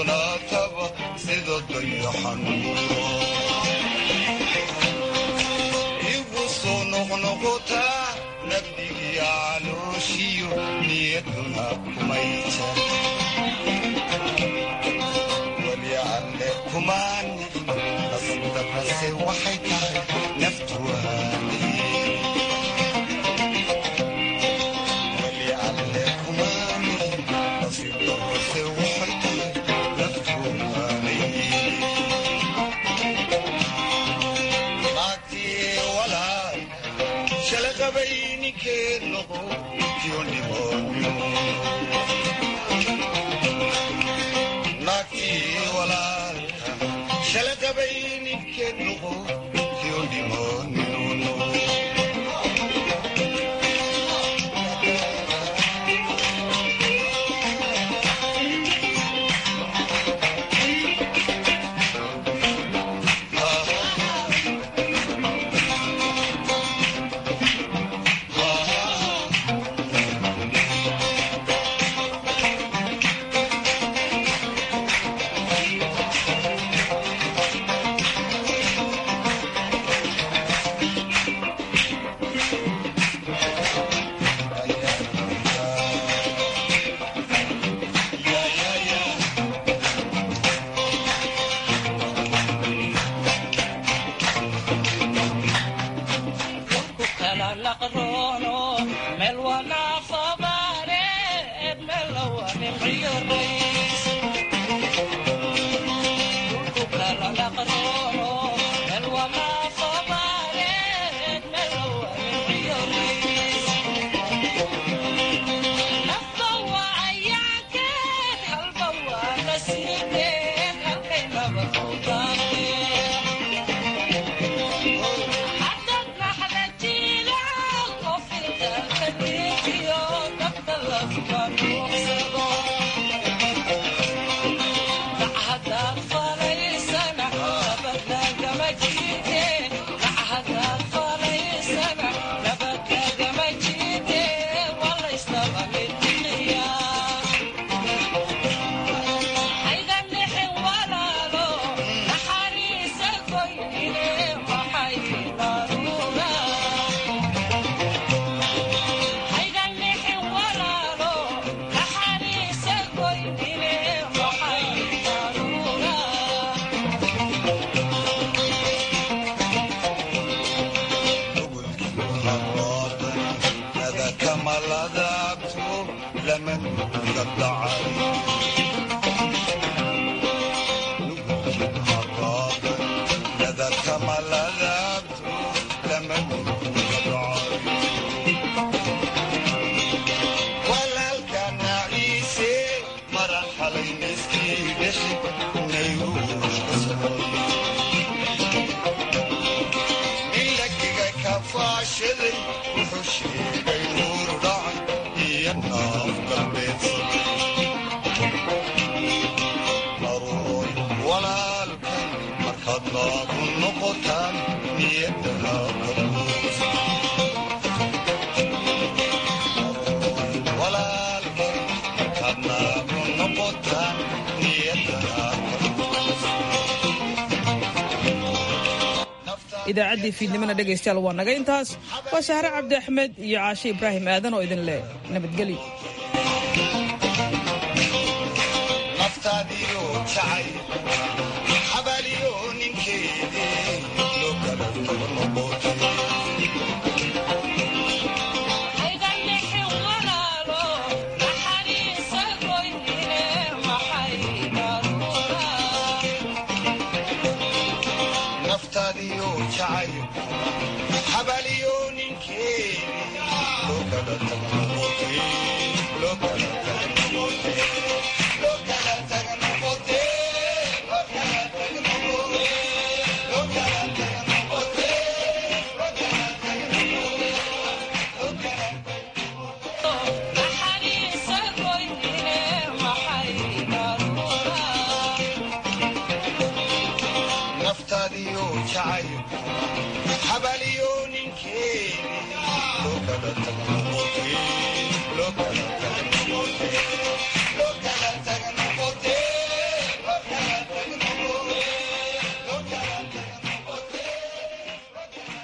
maqnaataba sida dayaxanuuro igu soo noqnoqotaa nabdigii calooshiyo niyaduna kumay jar weli alle kumaan nasdabase waxay tahay naftu waanay weli alle kumaan nasdabase waxay tahay naftu waanay naagtii walaal shala qabayninkeed noqo kiyondhimoonyo naagtii walaalka shala qabayninkeed noqo kiyondhimoonyo idaacaddii fiidnimana dhegaystayaal waa naga intaas waa sahre cabdi axmed iyo caashe ibraahim aadan oo idin leh nabadgelyo naftaadiyo jacay xabaaliyo ninkeedii loo kala noqotay حباليون كيني لو كذا